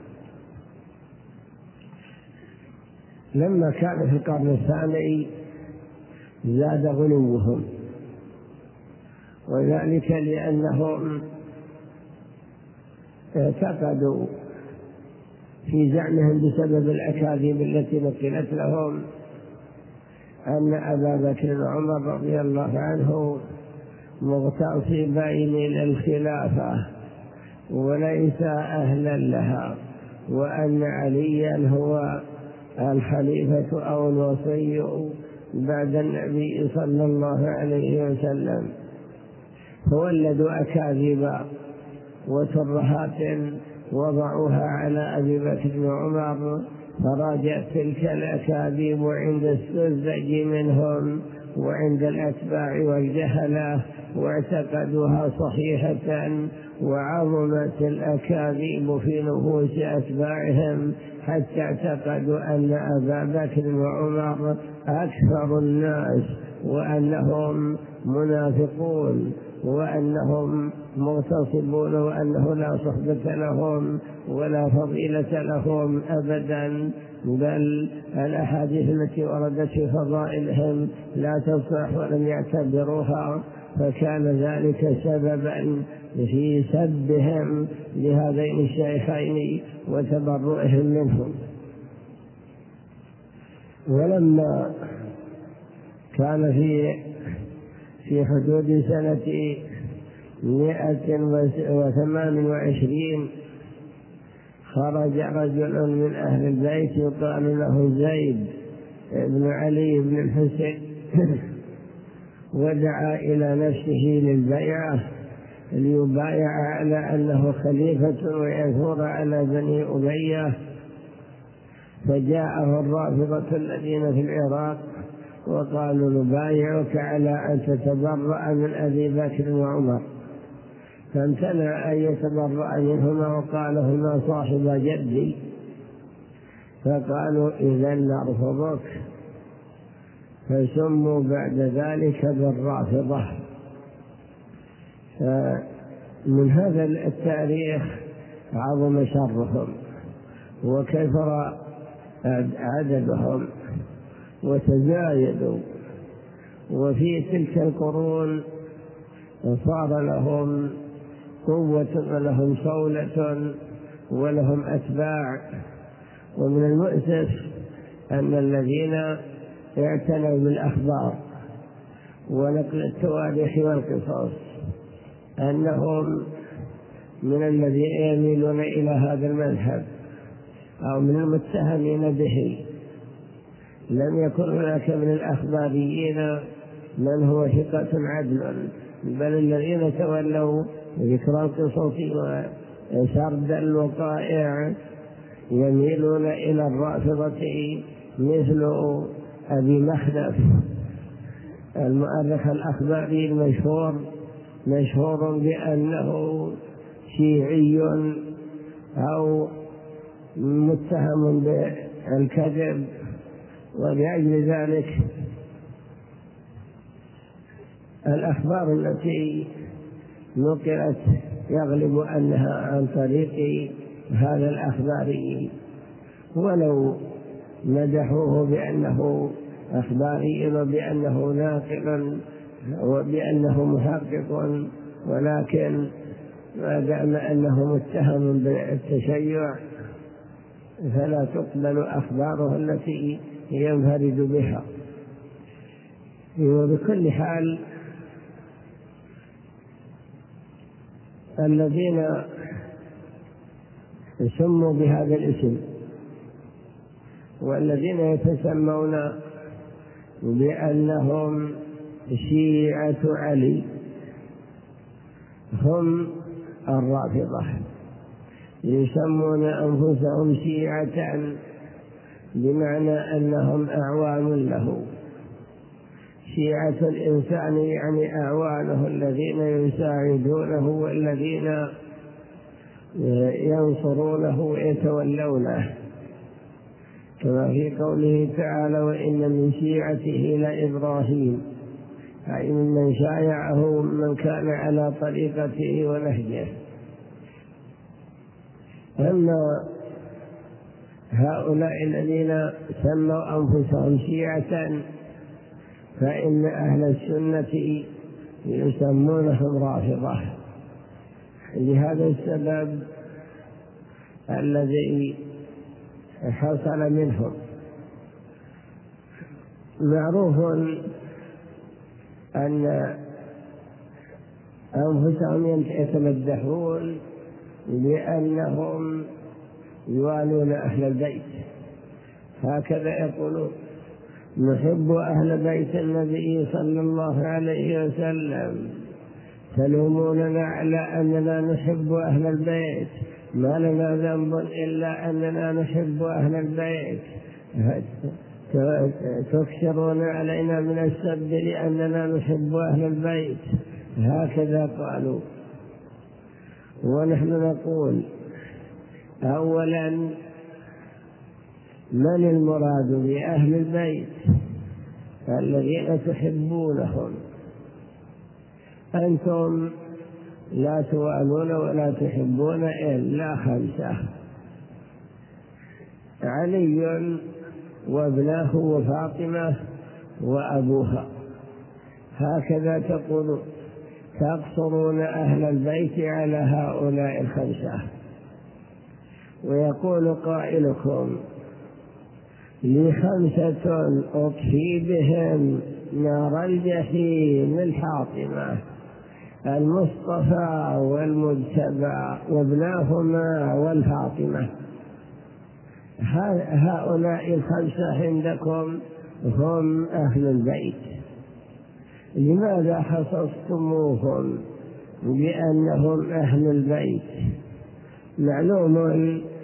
لما كان في القرن الثاني زاد غلوهم، وذلك لأنهم اعتقدوا في زعمهم بسبب الأكاذيب التي نقلت لهم أن أبا بكر وعمر رضي الله عنه مغتصبين للخلافة وليس أهلا لها، وأن عليا هو الخليفة أو الوصي بعد النبي صلى الله عليه وسلم، فولدوا أكاذيبا وترهات وضعوها على أبي بكر وعمر، فراجت تلك الأكاذيب عند السذج منهم وعند الأتباع والجهلة واعتقدوها صحيحة، وعظمت الأكاذيب في نفوس أتباعهم حتى اعتقدوا أن أبا بكر وعمر أكثر الناس، وأنهم منافقون، وأنهم مغتصبون، وأنه لا صحبة لهم ولا فضيلة لهم أبدا، بل الأحاديث التي وردت في فضائلهم لا تصح ولم يعتبروها، فكان ذلك سببا في سبهم لهذين الشيخين وتبرؤهم منهم. ولما كان في في حدود سنة مئة وثمان وعشرين خرج رجل من أهل البيت يقال له زيد بن علي بن الحسين، ودعا إلى نفسه للبيعة ليبايع على أنه خليفة ويثور على بني أمية، فجاءه الرافضة الذين في العراق وقالوا نبايعك على أن تتبرأ من أبي بكر وعمر، فامتنع أن يتبرأ منهما وقال هما صاحب جدي، فقالوا إذن نرفضك، فسموا بعد ذلك بالرافضة. فمن هذا التاريخ عظم شرهم وكثر عددهم وتزايدوا، وفي تلك القرون صار لهم قوة ولهم صولة ولهم أتباع. ومن المؤسف أن الذين اعتنوا بالأخبار ونقل التواريخ والقصص أنهم من الذين يميلون إلى هذا المذهب أو من المتهمين به. لم يكن هناك من الأخباريين من هو ثقة عدل، بل الذين تولوا ذكر القصص وسرد الوقائع يميلون إلى الرافضة، مثل أبي مخلف المؤرخ الأخباري المشهور مشهور بأنه شيعي أو متهم بالكذب، ولأجل ذلك الأخبار التي نقلت يغلب أنها عن طريق هذا الأخباري، ولو مدحوه بأنه أخباري وبأنه ناقل وبأنه محقق، ولكن ما دام أنه متهم بالتشيع فلا تقبل أخباره التي ينفرد بها. وبكل حال الذين سموا بهذا الاسم والذين يتسمون بأنهم شيعة علي هم الرافضة، يسمون أنفسهم شيعة بمعنى أنهم أعوان له. شيعة الإنسان يعني أعوانه الذين يساعدونه والذين ينصرونه ويتولونه، كما في قوله تعالى: وإن من شيعته لإبراهيم، أي من شايعه من كان على طريقته ونهجه. أما هؤلاء الذين سموا أنفسهم شيعة فإن أهل السنة يسمونهم رافضة، لهذا السبب الذي حصل منهم. معروف أن أنفسهم يتمدحون لأنهم يوالون أهل البيت، هكذا يقولون: نحب أهل بيت النبي صلى الله عليه وسلم، تلوموننا على أننا نحب أهل البيت، ما لنا ذنب إلا أننا نحب أهل البيت، تكثرون علينا من السب لأننا نحب أهل البيت، هكذا قالوا. ونحن نقول: أولا، من المراد بأهل البيت الذين تحبونهم؟ أنتم لا توالون ولا تحبون إلا خمسة: علي وابنه وفاطمة وأبوها، هكذا تقولون، تقصرون أهل البيت على هؤلاء الخمسة. ويقول قائلكم: لي خمسة أطفي بهم نار الجحيم الحاطمة: المصطفى والمجتبى وابناهما والفاطمة. هؤلاء الخمسة عندكم هم أهل البيت، لماذا خصصتموهم بأنهم أهل البيت؟ معلوم